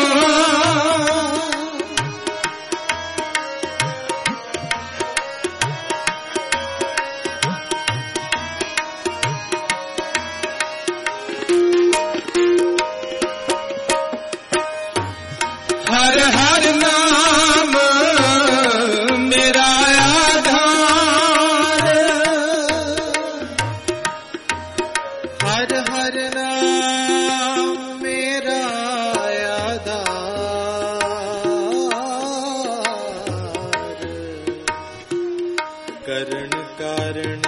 हर हर नाम मेरा आधार। हर हर नाम मेरा आधार। करण कारण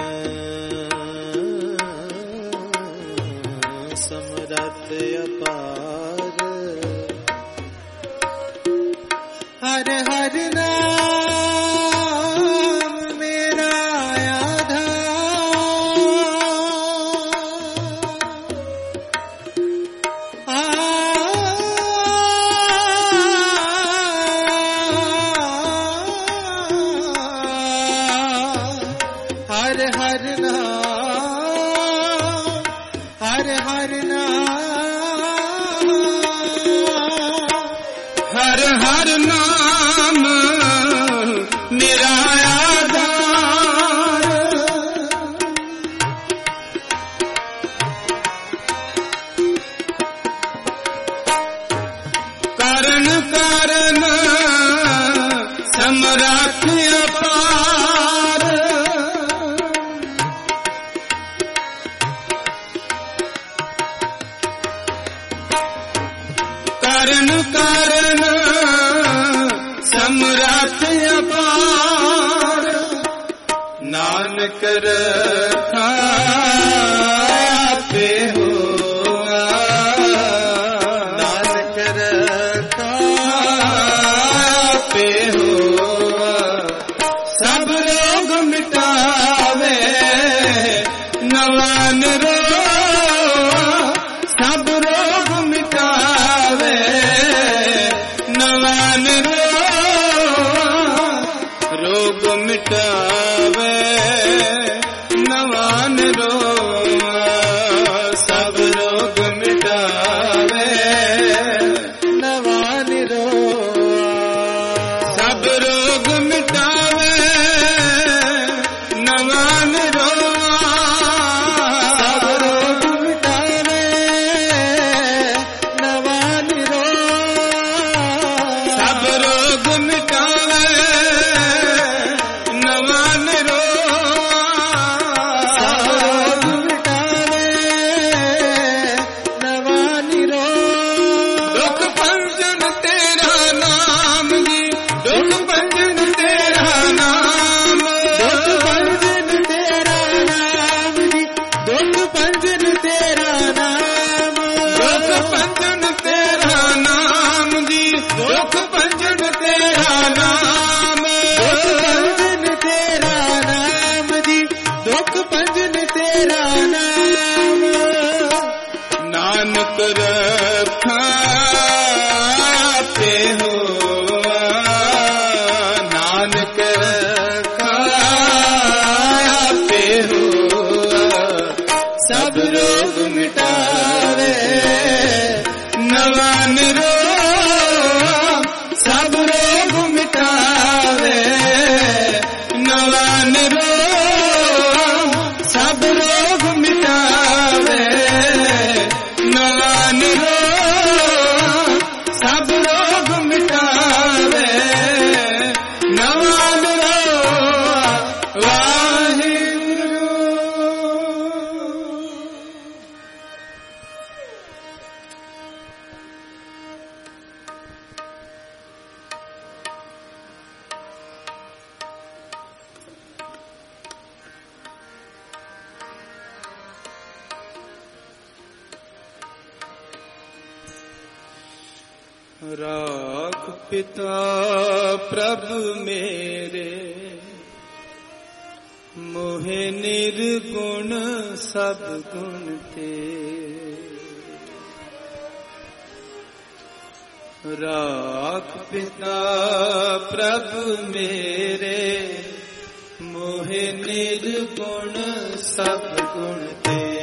समरथ अपार। हर हर नाम मेरा आधार। हर हर नाम हर हर नाम मेरा आधार, कारण कारण समरथ अपार, कारण कारण समरथ अपार, नानक रखा पे हो, नानक रखा पे हो, सब रोग मिटावे नवान रो, सब रोग मिटावे नवान रो, रोग मिटावे नवान रो, सब रोग मिटावे नवान रो, सब रोग मिटावे नवान रो, सब रोग मिटावे नवान रो, सब रोग मिटावे नवान रो, सब रोग मिटावे नवान रो, दुख भंजन तेरा नाम जी, दुख भंजन तेरा नाम, दुख भंजन तेरा नाम जी, दुख भंजन तेरा नाम, दुख भंजन तेरा नाम जी, दुख भंजन तेरा नाम, दुख भंजन तेरा नाम जी, दुख भंजन तेरा नाम, नानक रखा पे हो, नानक रखा पे हो, सब रोग मिटावे नवान रो, सब रोग मिटावे नवान रो, सब रोग मिटावे नवान रो, सब रोग मिटावे नवान रो, वाहिगुरु। राख पिता प्रभु मेरे, मोहे निर्गुण सब गुण तेरे। राख पिता प्रभु मेरे, मोहे निर्गुण सब गुण तेरे।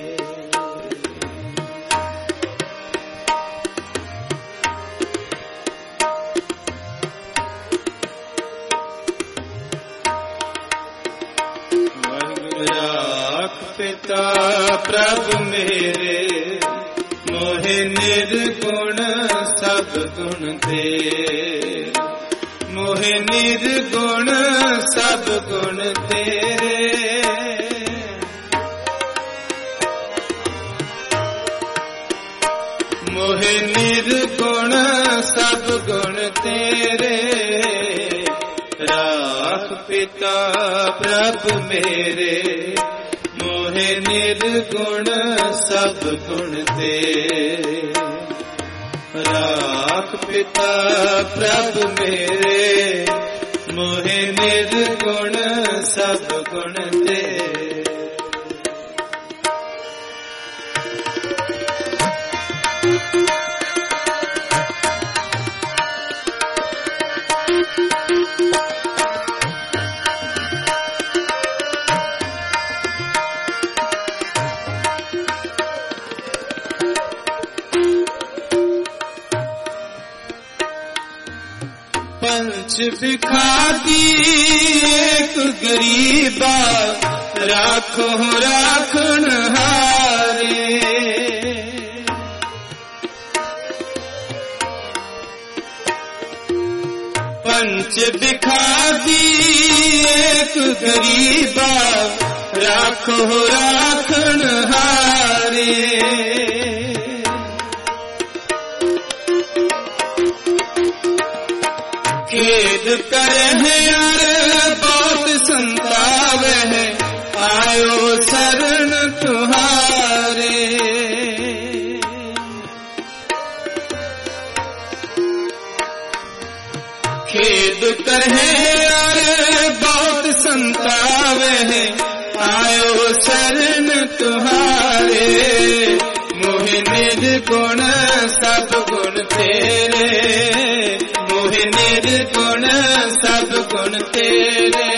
राख पिता प्रभु मेरे, मोहे निर्गुण सब गुण तेरे, मोहे निर्गुण सब गुण तेरे। मोहे निर्गुण सब गुण तेरे। राख पिता प्रभु मेरे, मोहे निर्गुण सब गुण तेरे। राख पिता प्रभु मेरे, मोहे निर्गुण सब गुण तेरे। पंच बिखाती एक गरीबा, राखो राखण हारे। पंच बिखाती एक गरीबा, राखो राखण हारे। खेद करे यार बहुत संतावे है, आयो शरण तुम्हारे। खेद करे यार बहुत संतावे है, आयो शरण तुम्हारे। मोहि निज गुण सब गुण तेरे, मोहि निर्गुण सब गुण तेरे।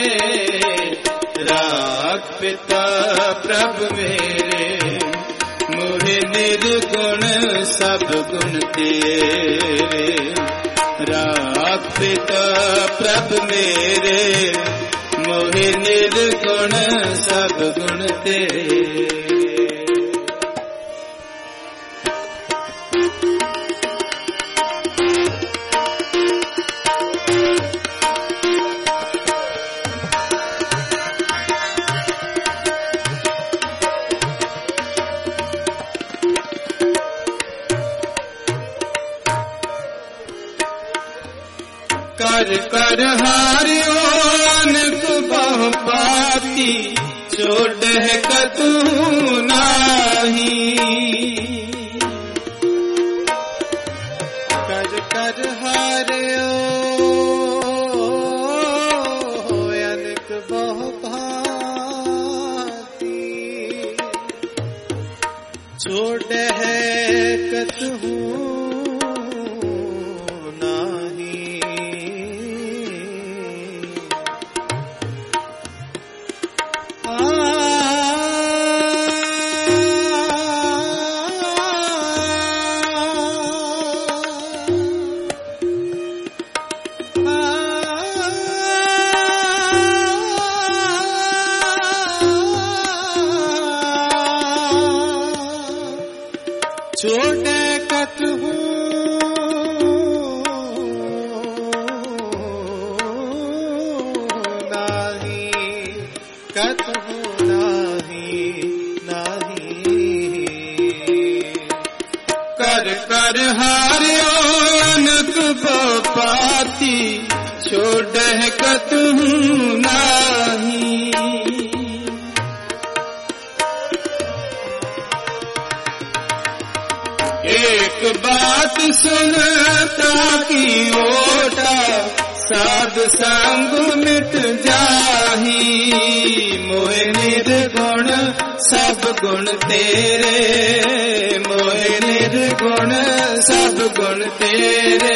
राख पिता प्रभु मेरे, मोहि निर्गुण सब गुण तेरे। राख पिता प्रभु मेरे, मोहि निर्गुण सब गुण तेरे। कर कर हारियो अनक बहु पाती, छोड़ है कतू नाही। कर कर हारियो अनक बहु भांति, छोड़ है कतू छोटे कतहु नाही, कतहु नाही नाही। कर कर हारियो अनक पाती, छोड़ कतहु नाही। एक बात सुनता की ओटा, साध संग मिट जाही। मोहि निर्गुण सब गुण तेरे, मोहि निर्गुण सब गुण तेरे।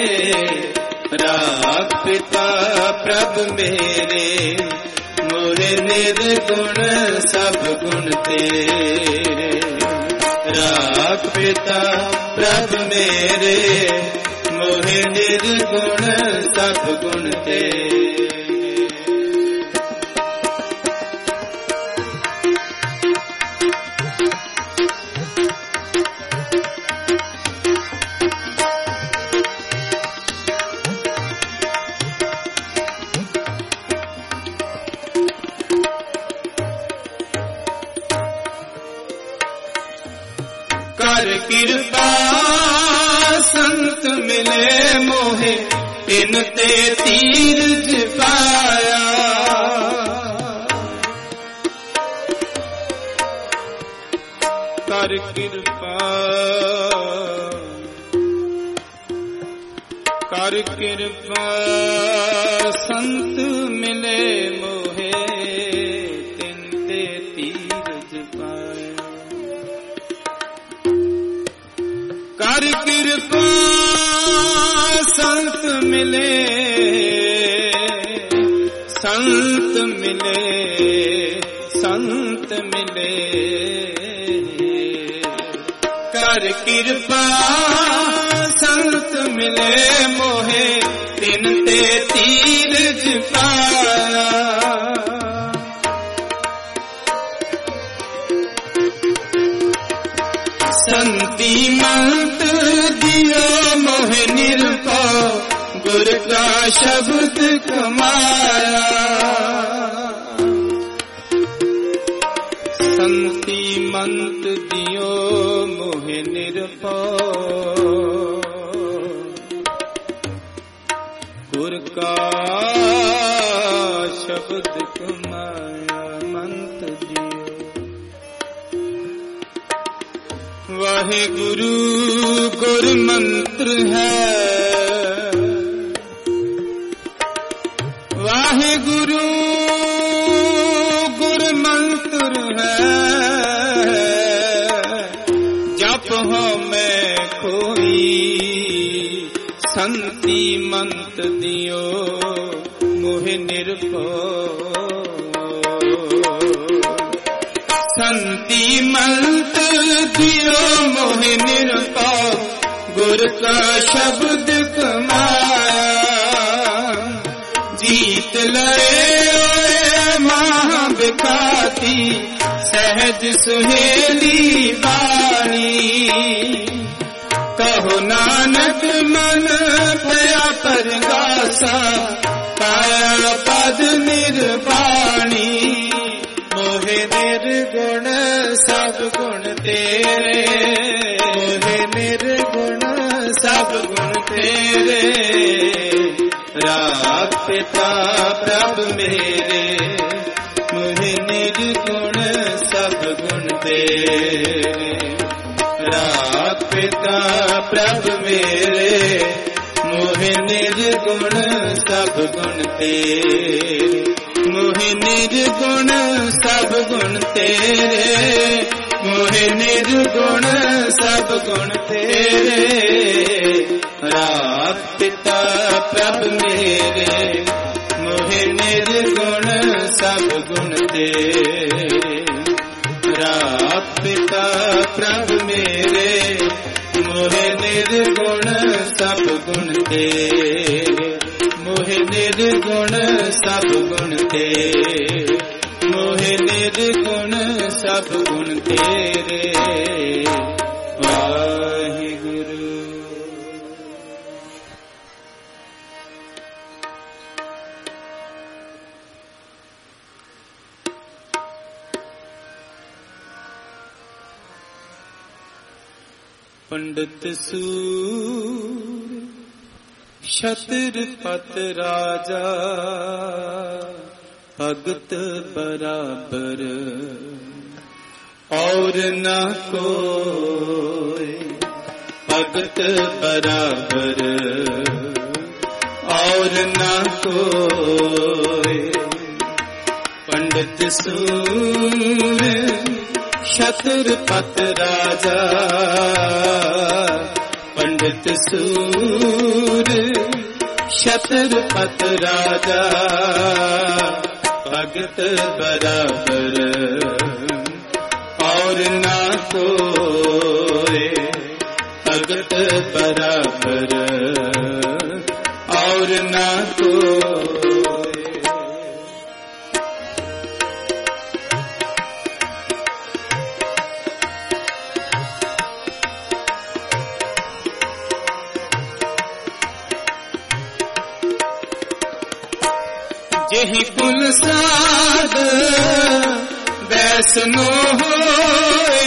राख पिता प्रभु मेरे, मोहि निर्गुण सब गुण तेरे। राख पिता प्रभु मेरे, मोहि निर्गुण सब गुण तेरे। कर कृपा संत मिले मोहे, इन ते तीरज पाया। कर कृपा संत मिले मोहे, तिन ते तीरज पाया। कर कृपा संत मिले, संत मिले, संत मिले। कर कृपा संत मिले मोहे, तिन ते ਤੀਰਜ ਪਾਇਆ। ਸੰਤੀ ਮੰਤ ਦਿਓ ਮੋਹ ਨਿਰਭਉ ਗੁਰ ਕਾ ਸ਼ਬਦ ਕਮਾਇਆ। ਸੰਤੀ ਮੰਤ ਦਿਓ ਮੋਹ ਨਿਰਭਉ ਗੁਰ ਕਾ ਸ਼ਬਦ ਕਮਾਇਆ। ਮੰਤ ਦਿਓ ਵਾਹਿਗੁਰੂ ਗੁਰ ਮੰਤਰ ਹੈ। ਵਾਹਿਗੁਰੂ ਗੁਰ ਮੰਤਰ ਹੈ। ਜਪ ਹੋ ਮੈਂ ਕੋਈ ਸੰਤੀ ਮੰਤ ਦਿਓ ਮੋਹ ਨਿਰਭਉ। ਸੰਤੀ ਮੰਤ ਦਿਓ ਮੋਹ ਨਿਰਭਉ ਗੁਰ ਕਾ ਸ਼ਬਦ ਕਮਾਇਆ। ਜੀਤ ਲਏ ਓਏ ਮਹਾ ਬਿਖਾਤੀ ਸਹਿਜ ਸੁਹੇਲੀ ਬਾਣੀ। ਕਹੋ ਨਾਨਕ ਮਨ ਭਇਆ ਪਰਗਾਸਾ ਪਾਇਆ ਪਦ ਨਿਰਵਾਣੀ। ਮੋਹਿ ਨਿਰਗੁਣ ਸਭ ਗੁਣ ਤੇਰੇ। ਮੋਹਿ ਨਿਰਗੁਣ ਸਭ ਗੁਣ ਤੇਰੇ। ਰਾਖ ਪਿਤਾ ਪ੍ਰਭ ਮੇਰੇ। ਮੋਹਿ ਨਿਰਗੁਣ ਸਭ ਗੁਣ ਤੇਰੇ। ਰਾਖ ਪਿਤਾ ਪ੍ਰਭ ਮੇਰੇ। ਮੋਹਿ ਨਿਰਗੁਣ ਸਭ ਗੁਣ ਤੇਰੇ। ਮੋਹਿ ਨਿਰਗੁਣ ਸਭ ਗੁਣ ਤੇਰੇ। ਮੋਹਿ ਨਿਰਗੁਣ ਸਭ ਗੁਣ ਤੇਰੇ। ਰਾਖ ਪਿਤਾ ਪ੍ਰਭ ਮੇਰੇ। ਮੋਹਿ ਨਿਰਗੁਣ ਸਭ ਗੁਣ ਤੇਰੇ। ਰਾਖ ਪਿਤਾ ਪ੍ਰਭ ਮੇਰੇ। ਮੋਹਿ ਨਿਰਗੁਣ ਸਭ ਗੁਣ ਤੇਰੇ। ਮੋਹਿ ਨਿਰਗੁਣ ਸਭ ਗੁਣ ਤੇਰੇ। ਮੋਹਿ ਨਿਰਗੁਣ ਸਭ ਗੁਣ ਤੇਰੇ। ਵਾਹਿਗੁਰੂ। ਪੰਡਤ ਸੂਰ ਛਤਰਪਤ ਰਾਜਾ ਭਗਤ ਬਰਾਬਰ ਔਰ ਨਾ ਕੋਇ। ਭਗਤ ਬਰਾਬਰ ਔਰ ਨਾ ਕੋਇ। ਪੰਡਤ ਸੂਰ ਛਤਰਪਤ ਰਾਜਾ ਪੰਡਤ ਸੂਰ ਛਤਰਪਤ ਰਾਜਾ ਭਗਤ ਬਰਾਬਰ ਔਰ ਨਾ ਕੋਇ। ਭਗਤ ਬਰਾਬਰ ਔਰ ਨਾ ਕੋਇ। जेहि कुल साध वैष्णो होए।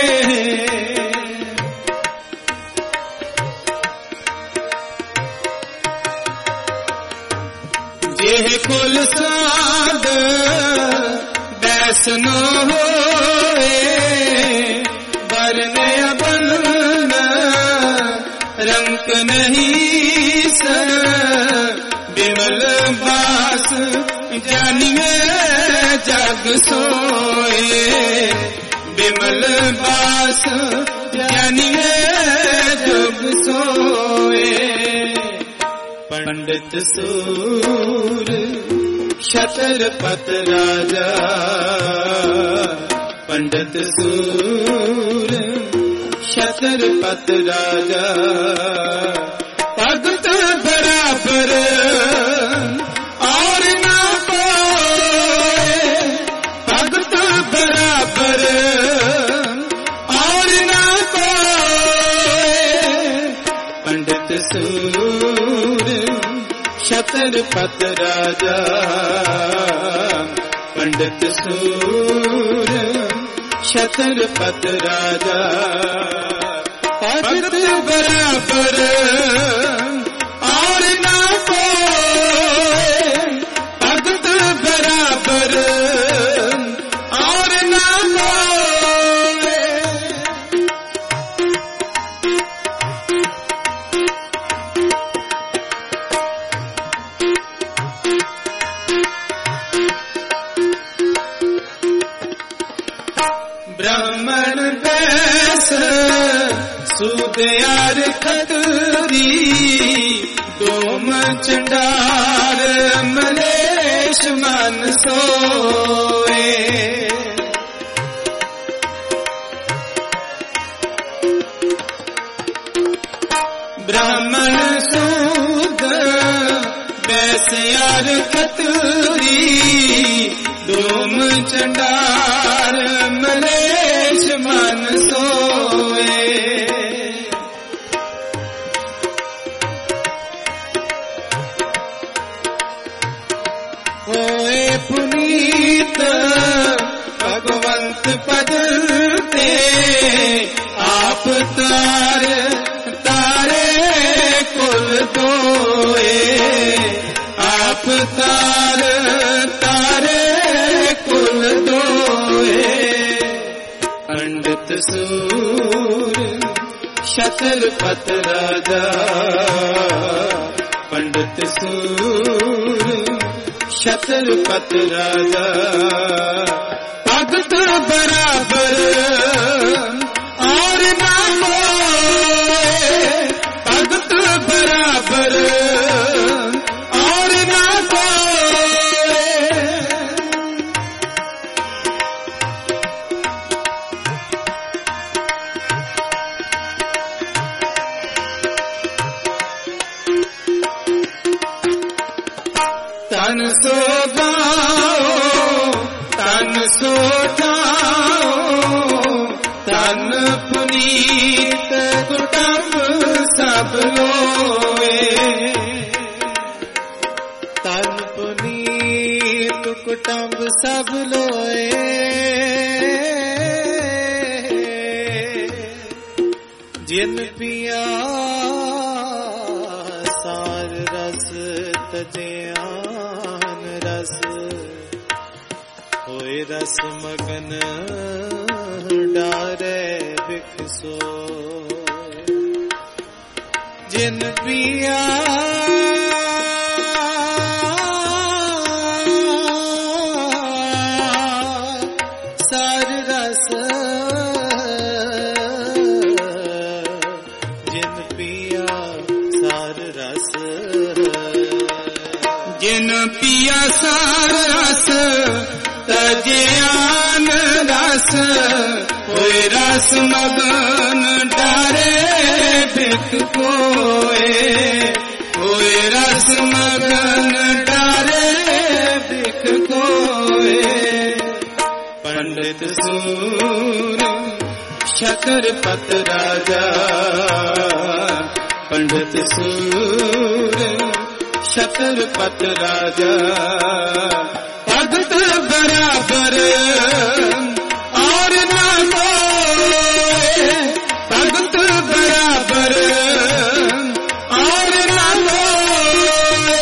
जेहि कुल साध वैष्णो होए। वरने बन रंक नहीं सर बिमल बास जानिए जग सोए। बिमल बास जानिए जग सोए। पंडित सूर छतरपत राजा पंडित सूर छतरपत राजा भगत बराबर छत्रपति राजा पंडित सूर छत्रपति राजा भगत बराबर और ना कोई भगत बराबर और ना कोई ब्राह्मण बैस सूदियार खतरी डोम चंडार मलेश मन सोए ब्राह्मण सूद बैसियार खतरी डोम चंडार मलेश मन सोए होए पुनीत भगवंत पद ते आप तारे कुल दोए आप तारे कुल दोए पंडित सूर छत्रपति राजा पंडित सूर छत्रपति राजा भगत बराबर और ना कोई भगत बराबर और ना कोई तन सो गाओ तन सो जाओ तन पुनीत कुटुंब सब लोए तन पुनीत कुटुंब सब लोए जिन पिया सार रस तजियान रस होए रस मगन डारे बिखसो जिन पिया सार रस जिन पिया सार रस जिन पिया सार रस तजियान रस होए रस मगन डारे बिख कोए होए रस मगन डारे बिख कोए पंडित सूर छत्रपति राजा पंडित सूर छत्रपति राजा भगत बराबर और ना कोई भगत बराबर और ना कोई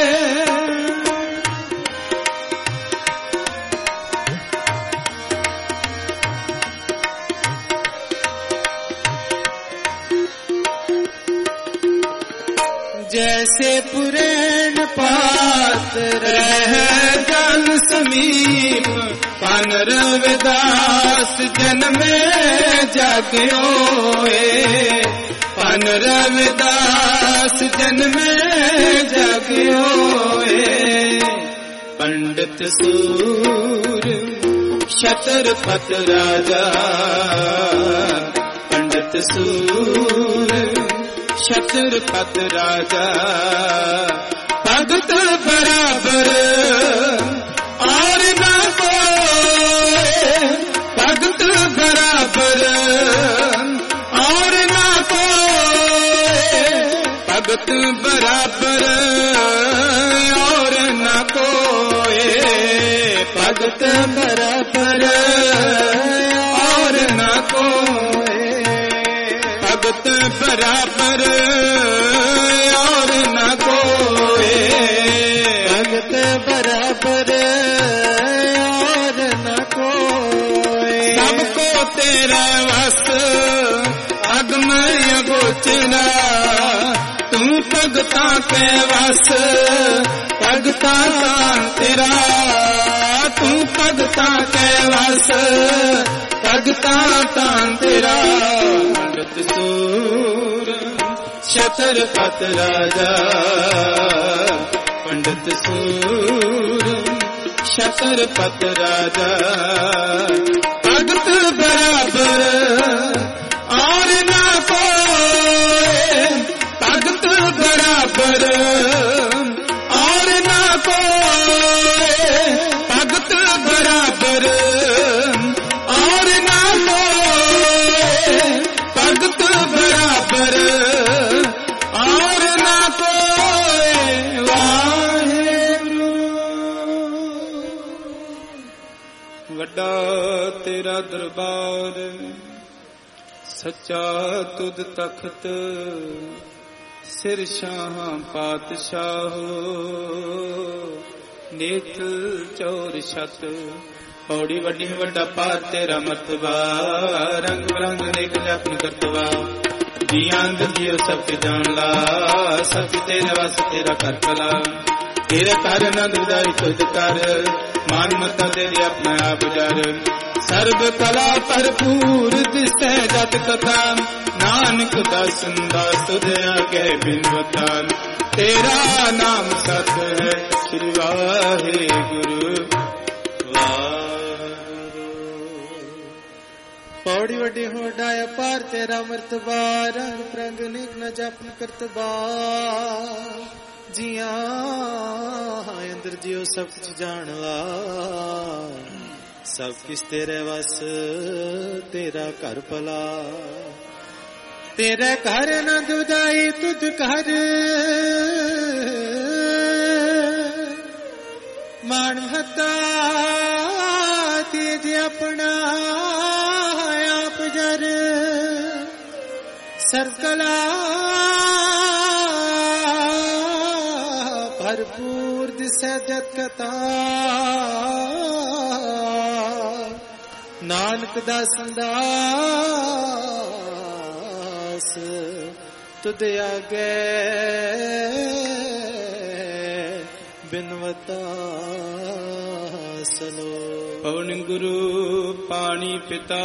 जैसे पुरैन पात रह जन समीप पन रविदास जन्मे जाग्योए पन रविदास जन्मे जाग्योए पंडित सूर छत्रपति राजा पंडित सूर छत्रपति राजा भगत बराबर और ना कोई भगत बराबर और ना कोई भगत बराबर भगत बराबर और न कोई, भगत बराबर और न कोई, भगत बराबर और न कोई। सबको तेरा वस अगमय गोचरा, तू भगता के वस भगता कान तेरा, तू भगता के वस भगता कान तेरा। पंडित सूर छत्रपत राजा, पंडित सूर छत्रपत राजा, भगत बराबर और ना कोई, भगत बराबर और ना कोई, भगत बराबर और ना कोई, भगत बराबर और ना कोई। वाहेगुरु वड्डा तेरा दरबार, सच्चा तुद तख्त, सिर शाह पातशाह, नेत चौर छत। पौड़ी वड्डी वड्डा पार तेरा मतबा, रंग बिरंग नेक जपन करतवा। जियां जियो सब जान ला, सब तेरे वास तेरा कर भला। तेरे कर न दुदाई तुझ कर, मान मता तेरी अपना आप जार। सर्व कला भरपूर दिसै जत कथा, नानक दासन दास तुझे आगे बिनवता। तेरा नाम सत है श्री वाहेगुरु वाहेगुरु। पौड़ी वड्डी होड़ा पार तेरा मर्तबा, रंग प्रंग निक न जपन करतबा। जिया अंदर जियो सब कुछ जानवा, सब किस तेरे वस तेरा घर भला। तेरे घर न दुदाई तुझ घर, मान हता तेज अपना आप जर। सर्वकला भरपूर दिसै जत कथा, नानक दासन दास तुद आगे बिनवता सलो। पवन गुरु पानी पिता,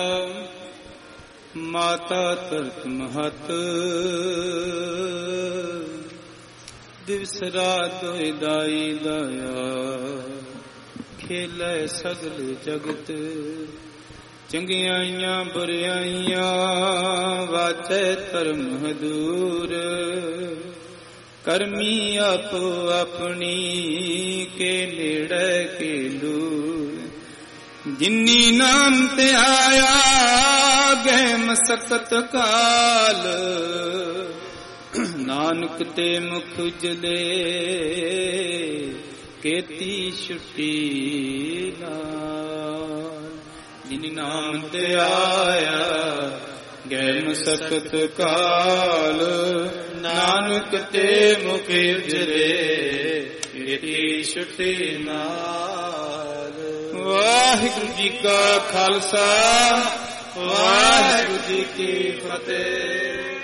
माता तरत महत। दिवस रात दाई दया, खेलै सगल जगत। चंगियाइयां बुरियाइयां वाचै धर्म दूर। करमी आपो अपनी के नेड़े के दूर। जिन्नी नाम ते आया गए मसकत काल, नानक ते मुख उजले केती छुट्टी नाल। जिन नाम ते आया गए मसकत काल, नानक ते मुख उजले केती छुट्टी नाल। वाहिगुरु जी का खालसा, वाहिगुरु जी की फतेह।